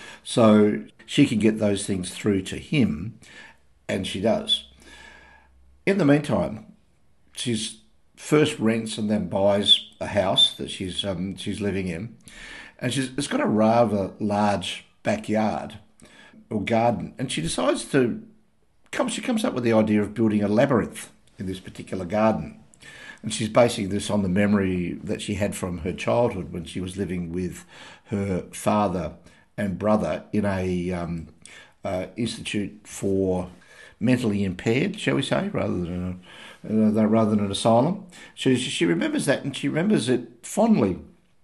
A: So she can get those things through to him, and she does. In the meantime, she's first rents and then buys a house that she's um, she's living in, and she's it's got a rather large backyard or garden, and she decides to come. She comes up with the idea of building a labyrinth in this particular garden, and she's basing this on the memory that she had from her childhood when she was living with her father and brother in a um, uh, institute for mentally impaired, shall we say, rather than a Uh, rather than an asylum. She, she remembers that, and she remembers it fondly.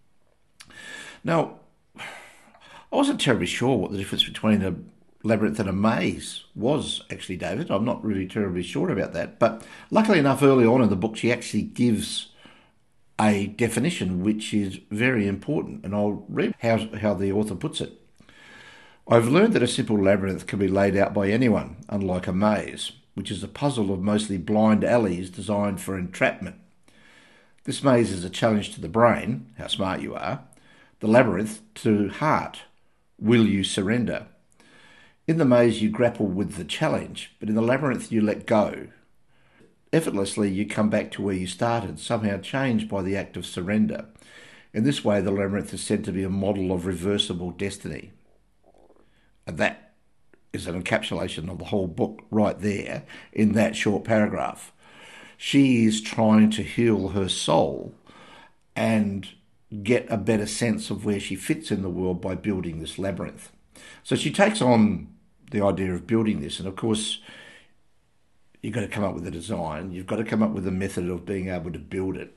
A: Now, I wasn't terribly sure what the difference between a labyrinth and a maze was, actually, David. I'm not really terribly sure about that. But luckily enough, early on in the book, she actually gives a definition which is very important, and I'll read how, how the author puts it. I've learned that a simple labyrinth can be laid out by anyone, unlike a maze, which is a puzzle of mostly blind alleys designed for entrapment. This maze is a challenge to the brain, how smart you are, the labyrinth to heart, will you surrender? In the maze you grapple with the challenge, but in the labyrinth you let go. Effortlessly you come back to where you started, somehow changed by the act of surrender. In this way the labyrinth is said to be a model of reversible destiny. And that is an encapsulation of the whole book right there in that short paragraph. She is trying to heal her soul and get a better sense of where she fits in the world by building this labyrinth. So she takes on the idea of building this. And of course, you've got to come up with a design. You've got to come up with a method of being able to build it.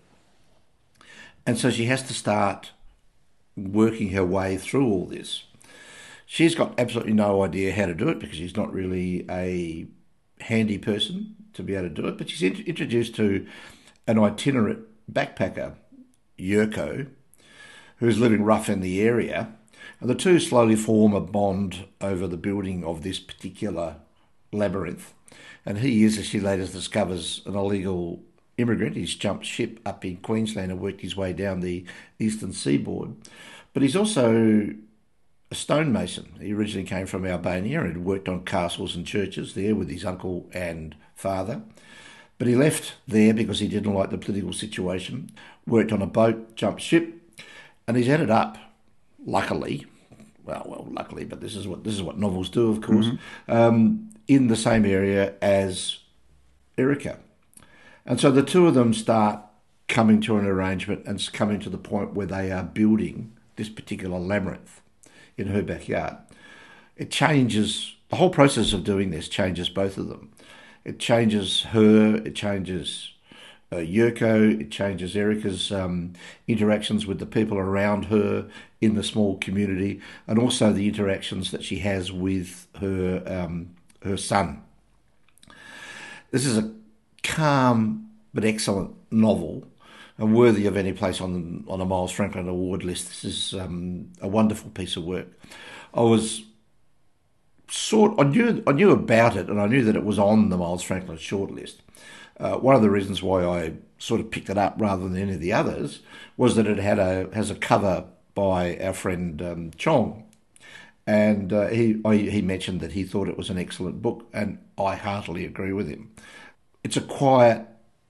A: And so she has to start working her way through all this. She's got absolutely no idea how to do it because she's not really a handy person to be able to do it. But she's int- introduced to an itinerant backpacker, Yurko, who's living rough in the area. And the two slowly form a bond over the building of this particular labyrinth. And he is, as she later discovers, an illegal immigrant. He's jumped ship up in Queensland and worked his way down the eastern seaboard. But he's also a stonemason. He originally came from Albania and had worked on castles and churches there with his uncle and father. But he left there because he didn't like the political situation, worked on a boat, jumped ship, and he's ended up, luckily, well, well, luckily, but this is what this is what novels do, of course, mm-hmm. um, in the same area as Erica. And so the two of them start coming to an arrangement and coming to the point where they are building this particular labyrinth in her backyard. It changes, the whole process of doing this changes both of them. It changes her, it changes uh, Yurko, it changes Erica's um, interactions with the people around her in the small community, and also the interactions that she has with her um, her son. This is a calm but excellent novel and worthy of any place on on a Miles Franklin Award list. This is um, a wonderful piece of work. I was sort I knew I knew about it, and I knew that it was on the Miles Franklin shortlist. Uh, one of the reasons why I sort of picked it up rather than any of the others was that it had a has a cover by our friend um, Chong, and uh, he I, he mentioned that he thought it was an excellent book, and I heartily agree with him. It's a quiet,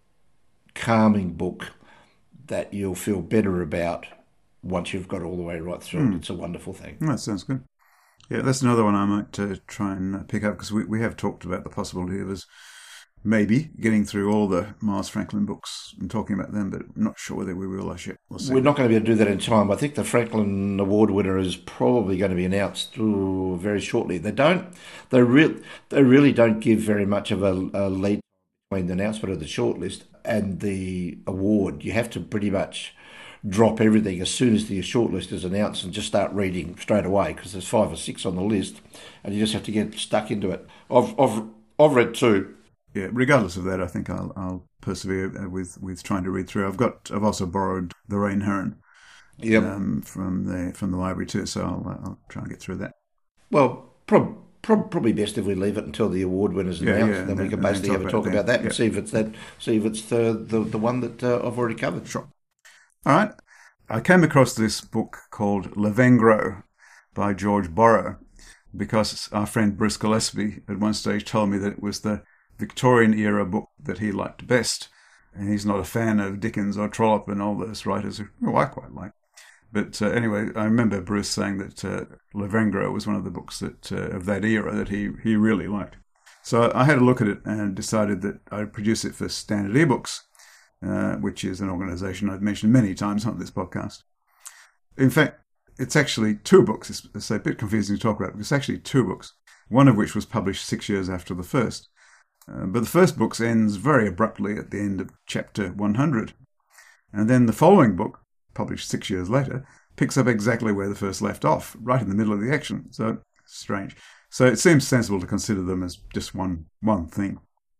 A: calming book that you'll feel better about once you've got all the way right through mm. it. It's a wonderful thing.
B: That sounds good. Yeah, that's another one I might uh, try and uh, pick up, because we, we have talked about the possibility of us maybe getting through all the Miles Franklin books and talking about them, but I'm not sure whether we will or shit. We'll see.
A: We're not going to be able to do that in time. I think the Franklin Award winner is probably going to be announced ooh, very shortly. They don't, they, re- they really don't give very much of a, a lead between the announcement of the shortlist and the award. You have to pretty much drop everything as soon as the shortlist is announced and just start reading straight away, because there's five or six on the list and you just have to get stuck into it. I've I've, I've read two.
B: Yeah, regardless of that, I think I'll I'll persevere with, with trying to read through. I've got I've also borrowed The Rain Heron, yep. um, from the from the library too, so I'll I'll try and get through that.
A: Well, prob- prob- probably best if we leave it until the award winner's announced, yeah, yeah, then we can basically have a talk about that, and yeah. see if it's that see if it's the the, the one that uh, I've already covered.
B: Sure. All right. I came across this book called Lavengro by George Borrow because our friend Bruce Gillespie at one stage told me that it was the Victorian era book that he liked best. And he's not a fan of Dickens or Trollope and all those writers who oh, I quite like. But uh, anyway, I remember Bruce saying that uh, Lavengro was one of the books that uh, of that era that he, he really liked. So I had a look at it and decided that I'd produce it for Standard eBooks, uh, which is an organisation I've mentioned many times on this podcast. In fact, it's actually two books. It's, it's a bit confusing to talk about, because it's actually two books, one of which was published six years after the first. Uh, but the first book ends very abruptly at the end of chapter one hundred. And then the following book, published six years later, picks up exactly where the first left off, right in the middle of the action. So, strange. So it seems sensible to consider them as just one one thing.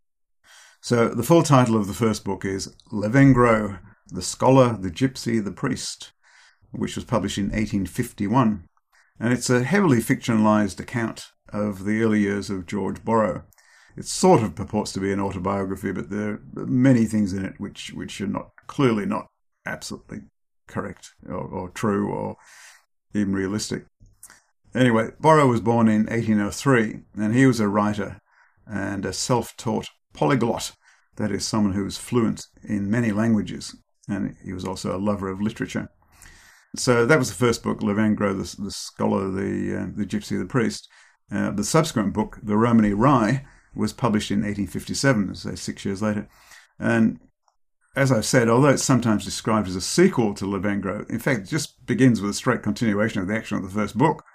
B: So the full title of the first book is Lavengro, the Scholar, the Gypsy, the Priest, which was published in eighteen fifty-one. And it's a heavily fictionalized account of the early years of George Borrow. It sort of purports to be an autobiography, but there are many things in it which, which are not clearly not absolutely correct or, or true or even realistic. Anyway, Borrow was born in eighteen oh three, and he was a writer and a self-taught polyglot, that is, someone who was fluent in many languages, and he was also a lover of literature. So that was the first book, Lavengro, the, the Scholar, the uh, the Gypsy, the Priest. Uh, the subsequent book, The Romany Rye, was published in eighteen fifty-seven, so six years later. And as I've said, although it's sometimes described as a sequel to Lavengro, in fact, it just begins with a straight continuation of the action of the first book.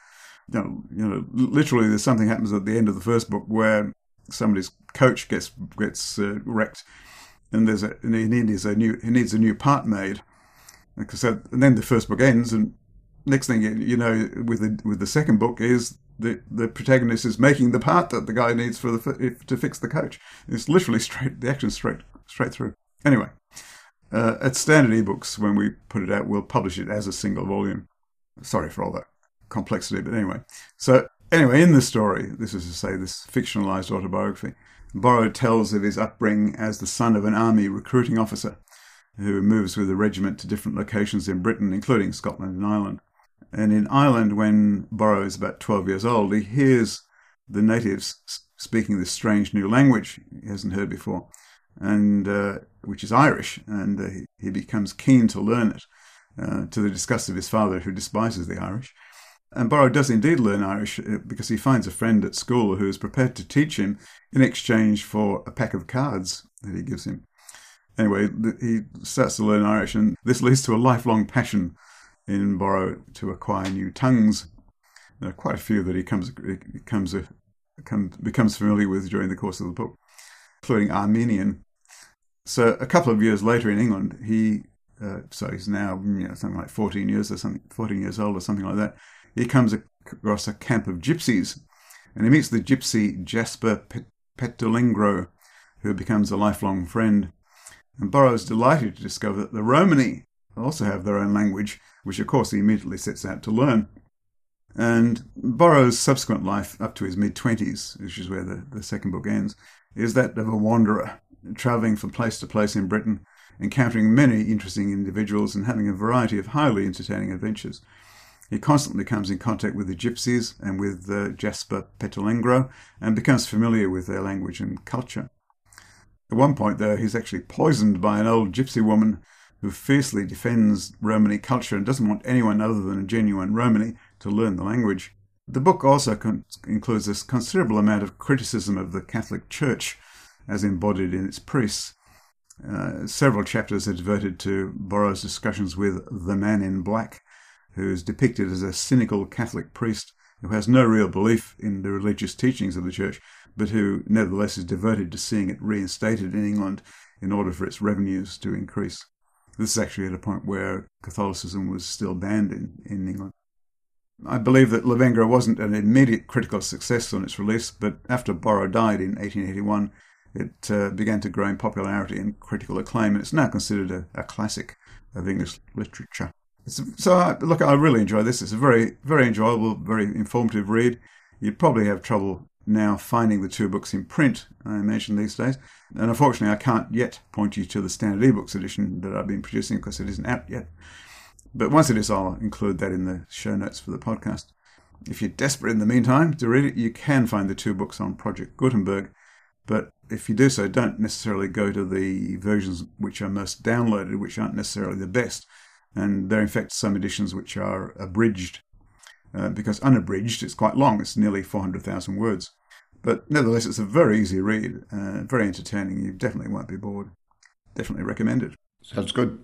B: you know, you know, literally there's something happens at the end of the first book where somebody's coach gets gets uh, wrecked, and there's a and he needs a new he needs a new part made. So, and then the first book ends, and next thing you know, with the with the second book is the the protagonist is making the part that the guy needs for the to fix the coach. It's literally straight the action straight straight through. Anyway, uh, at Standard eBooks, when we put it out, we'll publish it as a single volume. Sorry for all that complexity, but anyway. So anyway, in the story, this is to say this fictionalized autobiography, Borrow tells of his upbringing as the son of an army recruiting officer who moves with the regiment to different locations in Britain, including Scotland and Ireland. And in Ireland, when Borrow is about twelve years old, he hears the natives speaking this strange new language he hasn't heard before, and uh, which is Irish, and uh, he becomes keen to learn it, uh, to the disgust of his father, who despises the Irish. And Borrow does indeed learn Irish because he finds a friend at school who is prepared to teach him in exchange for a pack of cards that he gives him. Anyway, he starts to learn Irish, and this leads to a lifelong passion in Borrow to acquire new tongues. There are quite a few that he comes, becomes, a, becomes familiar with during the course of the book, including Armenian. So a couple of years later in England, he, uh, so he's now you know, something like fourteen years or something, fourteen years old or something like that. He comes across a camp of gypsies, and he meets the gypsy Jasper Petulengro, who becomes a lifelong friend. And Borrow is delighted to discover that the Romani also have their own language, which of course he immediately sets out to learn. And Borrow's subsequent life, up to his mid-twenties, which is where the, the second book ends, is that of a wanderer, travelling from place to place in Britain, encountering many interesting individuals and having a variety of highly entertaining adventures. He constantly comes in contact with the gypsies and with uh, Jasper Petulengro and becomes familiar with their language and culture. At one point, though, he's actually poisoned by an old gypsy woman who fiercely defends Romani culture and doesn't want anyone other than a genuine Romani to learn the language. The book also con- includes a considerable amount of criticism of the Catholic Church as embodied in its priests. Uh, several chapters are devoted to Borrow's discussions with the Man in Black, who is depicted as a cynical Catholic priest who has no real belief in the religious teachings of the Church, but who nevertheless is devoted to seeing it reinstated in England in order for its revenues to increase. This is actually at a point where Catholicism was still banned in, in England. I believe that Lavengro wasn't an immediate critical success on its release, but after Borrow died in eighteen eighty-one, it uh, began to grow in popularity and critical acclaim, and it's now considered a, a classic of English literature. It's, so, I, look, I really enjoy this. It's a very, very enjoyable, very informative read. You'd probably have trouble now finding the two books in print, I imagine, these days. And unfortunately, I can't yet point you to the Standard eBooks edition that I've been producing because it isn't out yet. But once it is, I'll include that in the show notes for the podcast. If you're desperate in the meantime to read it, you can find the two books on Project Gutenberg. But if you do so, don't necessarily go to the versions which are most downloaded, which aren't necessarily the best. And there are, in fact, some editions which are abridged, uh, because unabridged, it's quite long. It's nearly four hundred thousand words. But nevertheless, it's a very easy read, uh, very entertaining. You definitely won't be bored. Definitely recommend it.
A: Sounds good.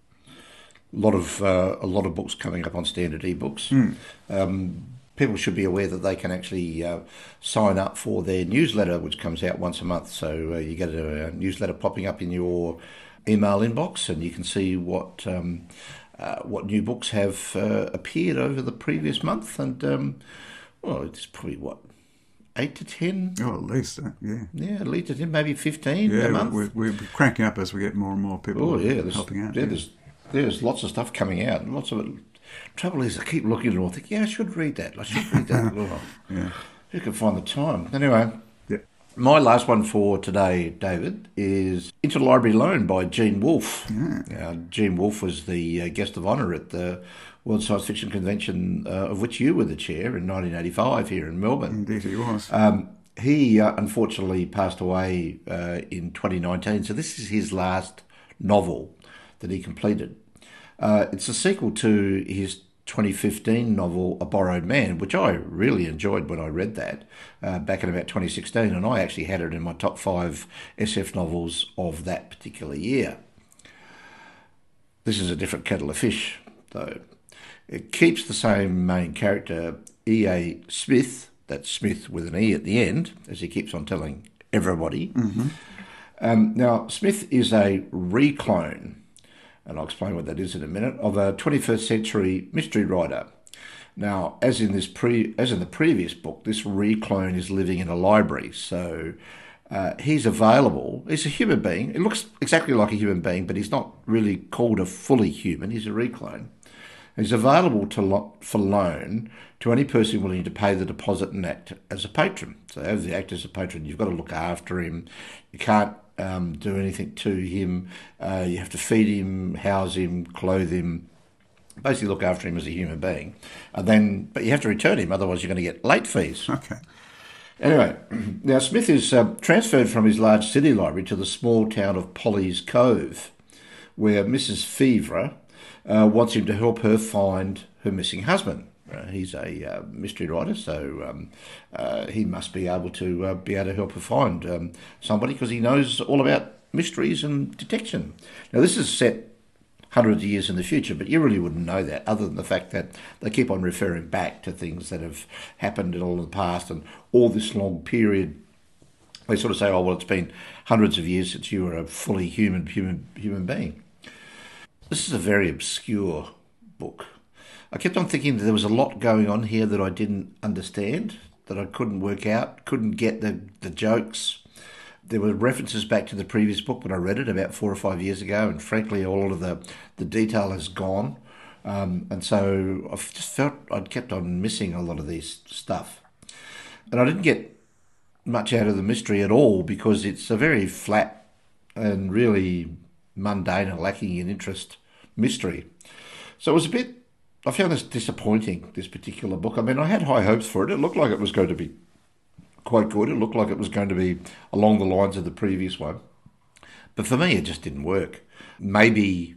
A: A lot of uh, a lot of books coming up on Standard eBooks.
B: Mm.
A: Um, people should be aware that they can actually uh, sign up for their newsletter, which comes out once a month. So uh, you get a, a newsletter popping up in your email inbox, and you can see what um, uh, what new books have uh, appeared over the previous month. And um, well, it's probably what, eight to ten.
B: Oh, at least, uh, yeah,
A: yeah, at least to ten, maybe fifteen
B: yeah,
A: a month.
B: We're, we're cranking up as we get more and more people
A: oh, yeah, there's,
B: helping out.
A: Yeah,
B: Yeah,
A: there's there's lots of stuff coming out, and lots of it. Trouble is, I keep looking at it and I think, yeah, I should read that. I should read that. Oh,
B: yeah.
A: Who can find the time? Anyway,
B: Yeah.
A: my last one for today, David, is Interlibrary Loan by Gene Wolfe.
B: Yeah.
A: Uh, Gene Wolfe was the uh, guest of honour at the World Science Fiction Convention, uh, of which you were the chair in nineteen eighty-five here in Melbourne.
B: Indeed he was.
A: Um, he uh, unfortunately passed away uh, in twenty nineteen, so this is his last novel that he completed. Uh, it's a sequel to his twenty fifteen novel, A Borrowed Man, which I really enjoyed when I read that uh, back in about twenty sixteen, and I actually had it in my top five S F novels of that particular year. This is a different kettle of fish, though. It keeps the same main character, E A. Smith, that's Smith with an E at the end, as he keeps on telling everybody.
B: Mm-hmm.
A: Um, now, Smith is a reclone, and I'll explain what that is in a minute, of a twenty-first century mystery writer. Now, as in this pre, as in the previous book, this reclone is living in a library, so uh, he's available. He's a human being. It looks exactly like a human being, but he's not really called a fully human. He's a reclone. He's available to lo- for loan to any person willing to pay the deposit and act as a patron. So, as the act as a patron, you've got to look after him. You can't um, do anything to him. Uh, you have to feed him, house him, clothe him. Basically, look after him as a human being, and then, but you have to return him, otherwise you're going to get late fees.
B: Okay.
A: Anyway, now Smith is uh, transferred from his large city library to the small town of Polly's Cove, where Missus Fever uh, wants him to help her find her missing husband. Uh, he's a uh, mystery writer, so um, uh, he must be able to uh, be able to help her find um, somebody because he knows all about mysteries and detection. Now, this is set hundreds of years in the future, but you really wouldn't know that other than the fact that they keep on referring back to things that have happened in all of the past and all this long period. They sort of say, oh, well, it's been hundreds of years since you were a fully human human human being. This is a very obscure book. I kept on thinking that there was a lot going on here that I didn't understand, that I couldn't work out, couldn't get the, the jokes. There were references back to the previous book when I read it about four or five years ago, and frankly, all of the, the detail has gone. Um, and so I just felt I'd kept on missing a lot of these stuff. And I didn't get much out of the mystery at all because it's a very flat and really mundane and lacking in interest mystery. So it was a bit, I found this disappointing, this particular book. I mean, I had high hopes for it. It looked like it was going to be quite good. It looked like it was going to be along the lines of the previous one. But for me, it just didn't work. Maybe,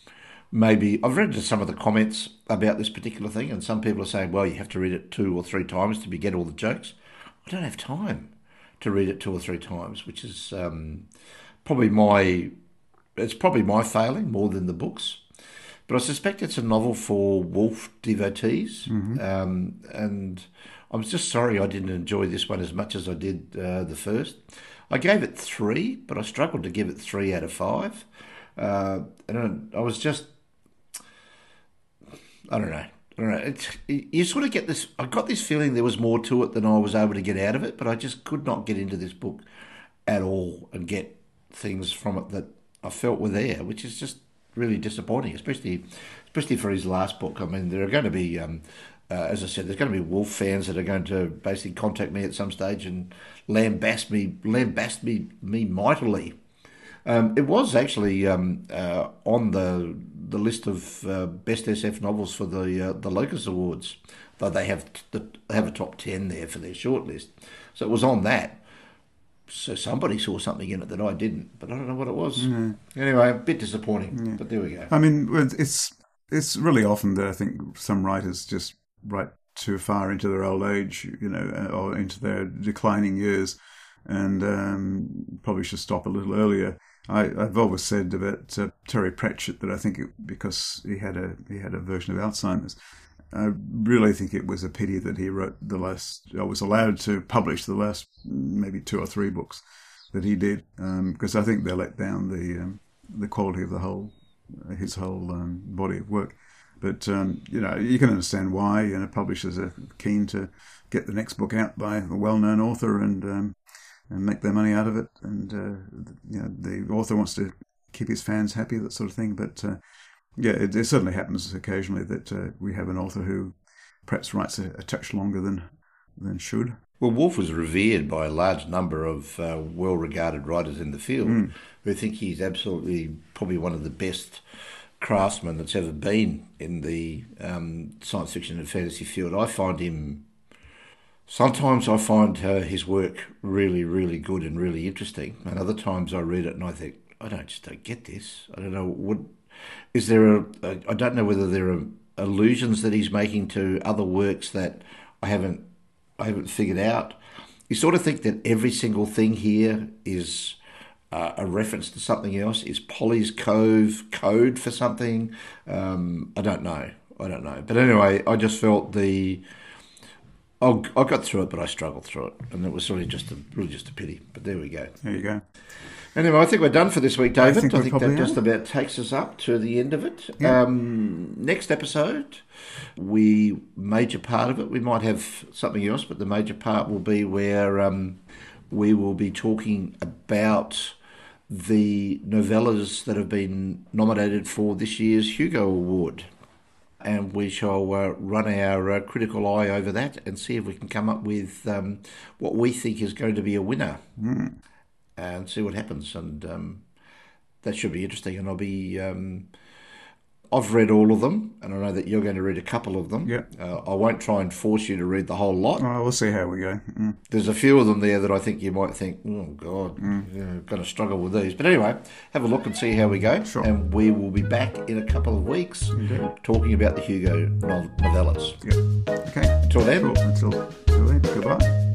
A: maybe, I've read some of the comments about this particular thing, and some people are saying, well, you have to read it two or three times to get all the jokes. I don't have time to read it two or three times, which is um, probably my, it's probably my failing more than the book's. But I suspect it's a novel for Woolf devotees, mm-hmm. um, and I'm just sorry I didn't enjoy this one as much as I did uh, the first. I gave it three, but I struggled to give it three out of five. Uh, and I was just, I don't know. I don't know. It's, you sort of get this, I got this feeling there was more to it than I was able to get out of it, but I just could not get into this book at all and get things from it that I felt were there, which is just really disappointing, especially especially for his last book. I mean, there are going to be, um, uh, as I said, there's going to be Woolf fans that are going to basically contact me at some stage and lambast me, lambast me, me mightily. Um, it was actually um, uh, on the the list of uh, best S F novels for the uh, the Locus Awards, though they have the, they have a top ten there for their shortlist. So it was on that. So somebody saw something in it that I didn't, but I don't know what it was. Mm. Anyway, a bit disappointing, yeah. But there we go.
B: I mean, it's it's really often that I think some writers just write too far into their old age, you know, or into their declining years, and um, probably should stop a little earlier. I, I've always said about uh, Terry Pratchett that I think it, because he had a he had a version of Alzheimer's, I really think it was a pity that he wrote the last, or was allowed to publish the last maybe two or three books that he did, because um, I think they let down the um, the quality of the whole his whole um, body of work. But um, you know, you can understand why. You know, publishers are keen to get the next book out by a well-known author and um, and make their money out of it, and uh, you know, the author wants to keep his fans happy, that sort of thing. But uh, yeah, it, it certainly happens occasionally that uh, we have an author who perhaps writes a, a touch longer than than should.
A: Well, Woolf was revered by a large number of uh, well-regarded writers in the field mm. who think he's absolutely probably one of the best craftsmen that's ever been in the um, science fiction and fantasy field. I find him, sometimes I find uh, his work really, really good and really interesting, and other times I read it and I think, I don't just don't get this. I don't know, what, is there a, a, I don't know whether there are allusions that he's making to other works that I haven't I haven't figured out. You sort of think that every single thing here is uh, a reference to something else. Is Polly's Cove code for something? Um, I don't know. I don't know. But anyway, I just felt the. I I got through it, but I struggled through it, and it was really just a really just a pity. But there we go.
B: There you go.
A: Anyway, I think we're done for this week, David.
B: I think,
A: I
B: we
A: think that
B: probably
A: just
B: are.
A: about takes us up to the end of it.
B: Yeah.
A: Um, next episode, we major part of it, we might have something else, but the major part will be where um, we will be talking about the novellas that have been nominated for this year's Hugo Award. And we shall uh, run our uh, critical eye over that and see if we can come up with um, what we think is going to be a winner.
B: Mm.
A: And see what happens. And um, that should be interesting. And I'll be... Um, I've read all of them, and I know that you're going to read a couple of them.
B: Yeah.
A: Uh, I won't try and force you to read the whole lot.
B: Well, we'll see how we go. Mm.
A: There's a few of them there that I think you might think, oh, God, mm. yeah, going to struggle with these. But anyway, have a look and see how we go.
B: Sure.
A: And we will be back in a couple of weeks
B: Indeed.
A: talking about the Hugo novellas.
B: Yeah. Okay.
A: Until then.
B: Cool. Until, until then, goodbye.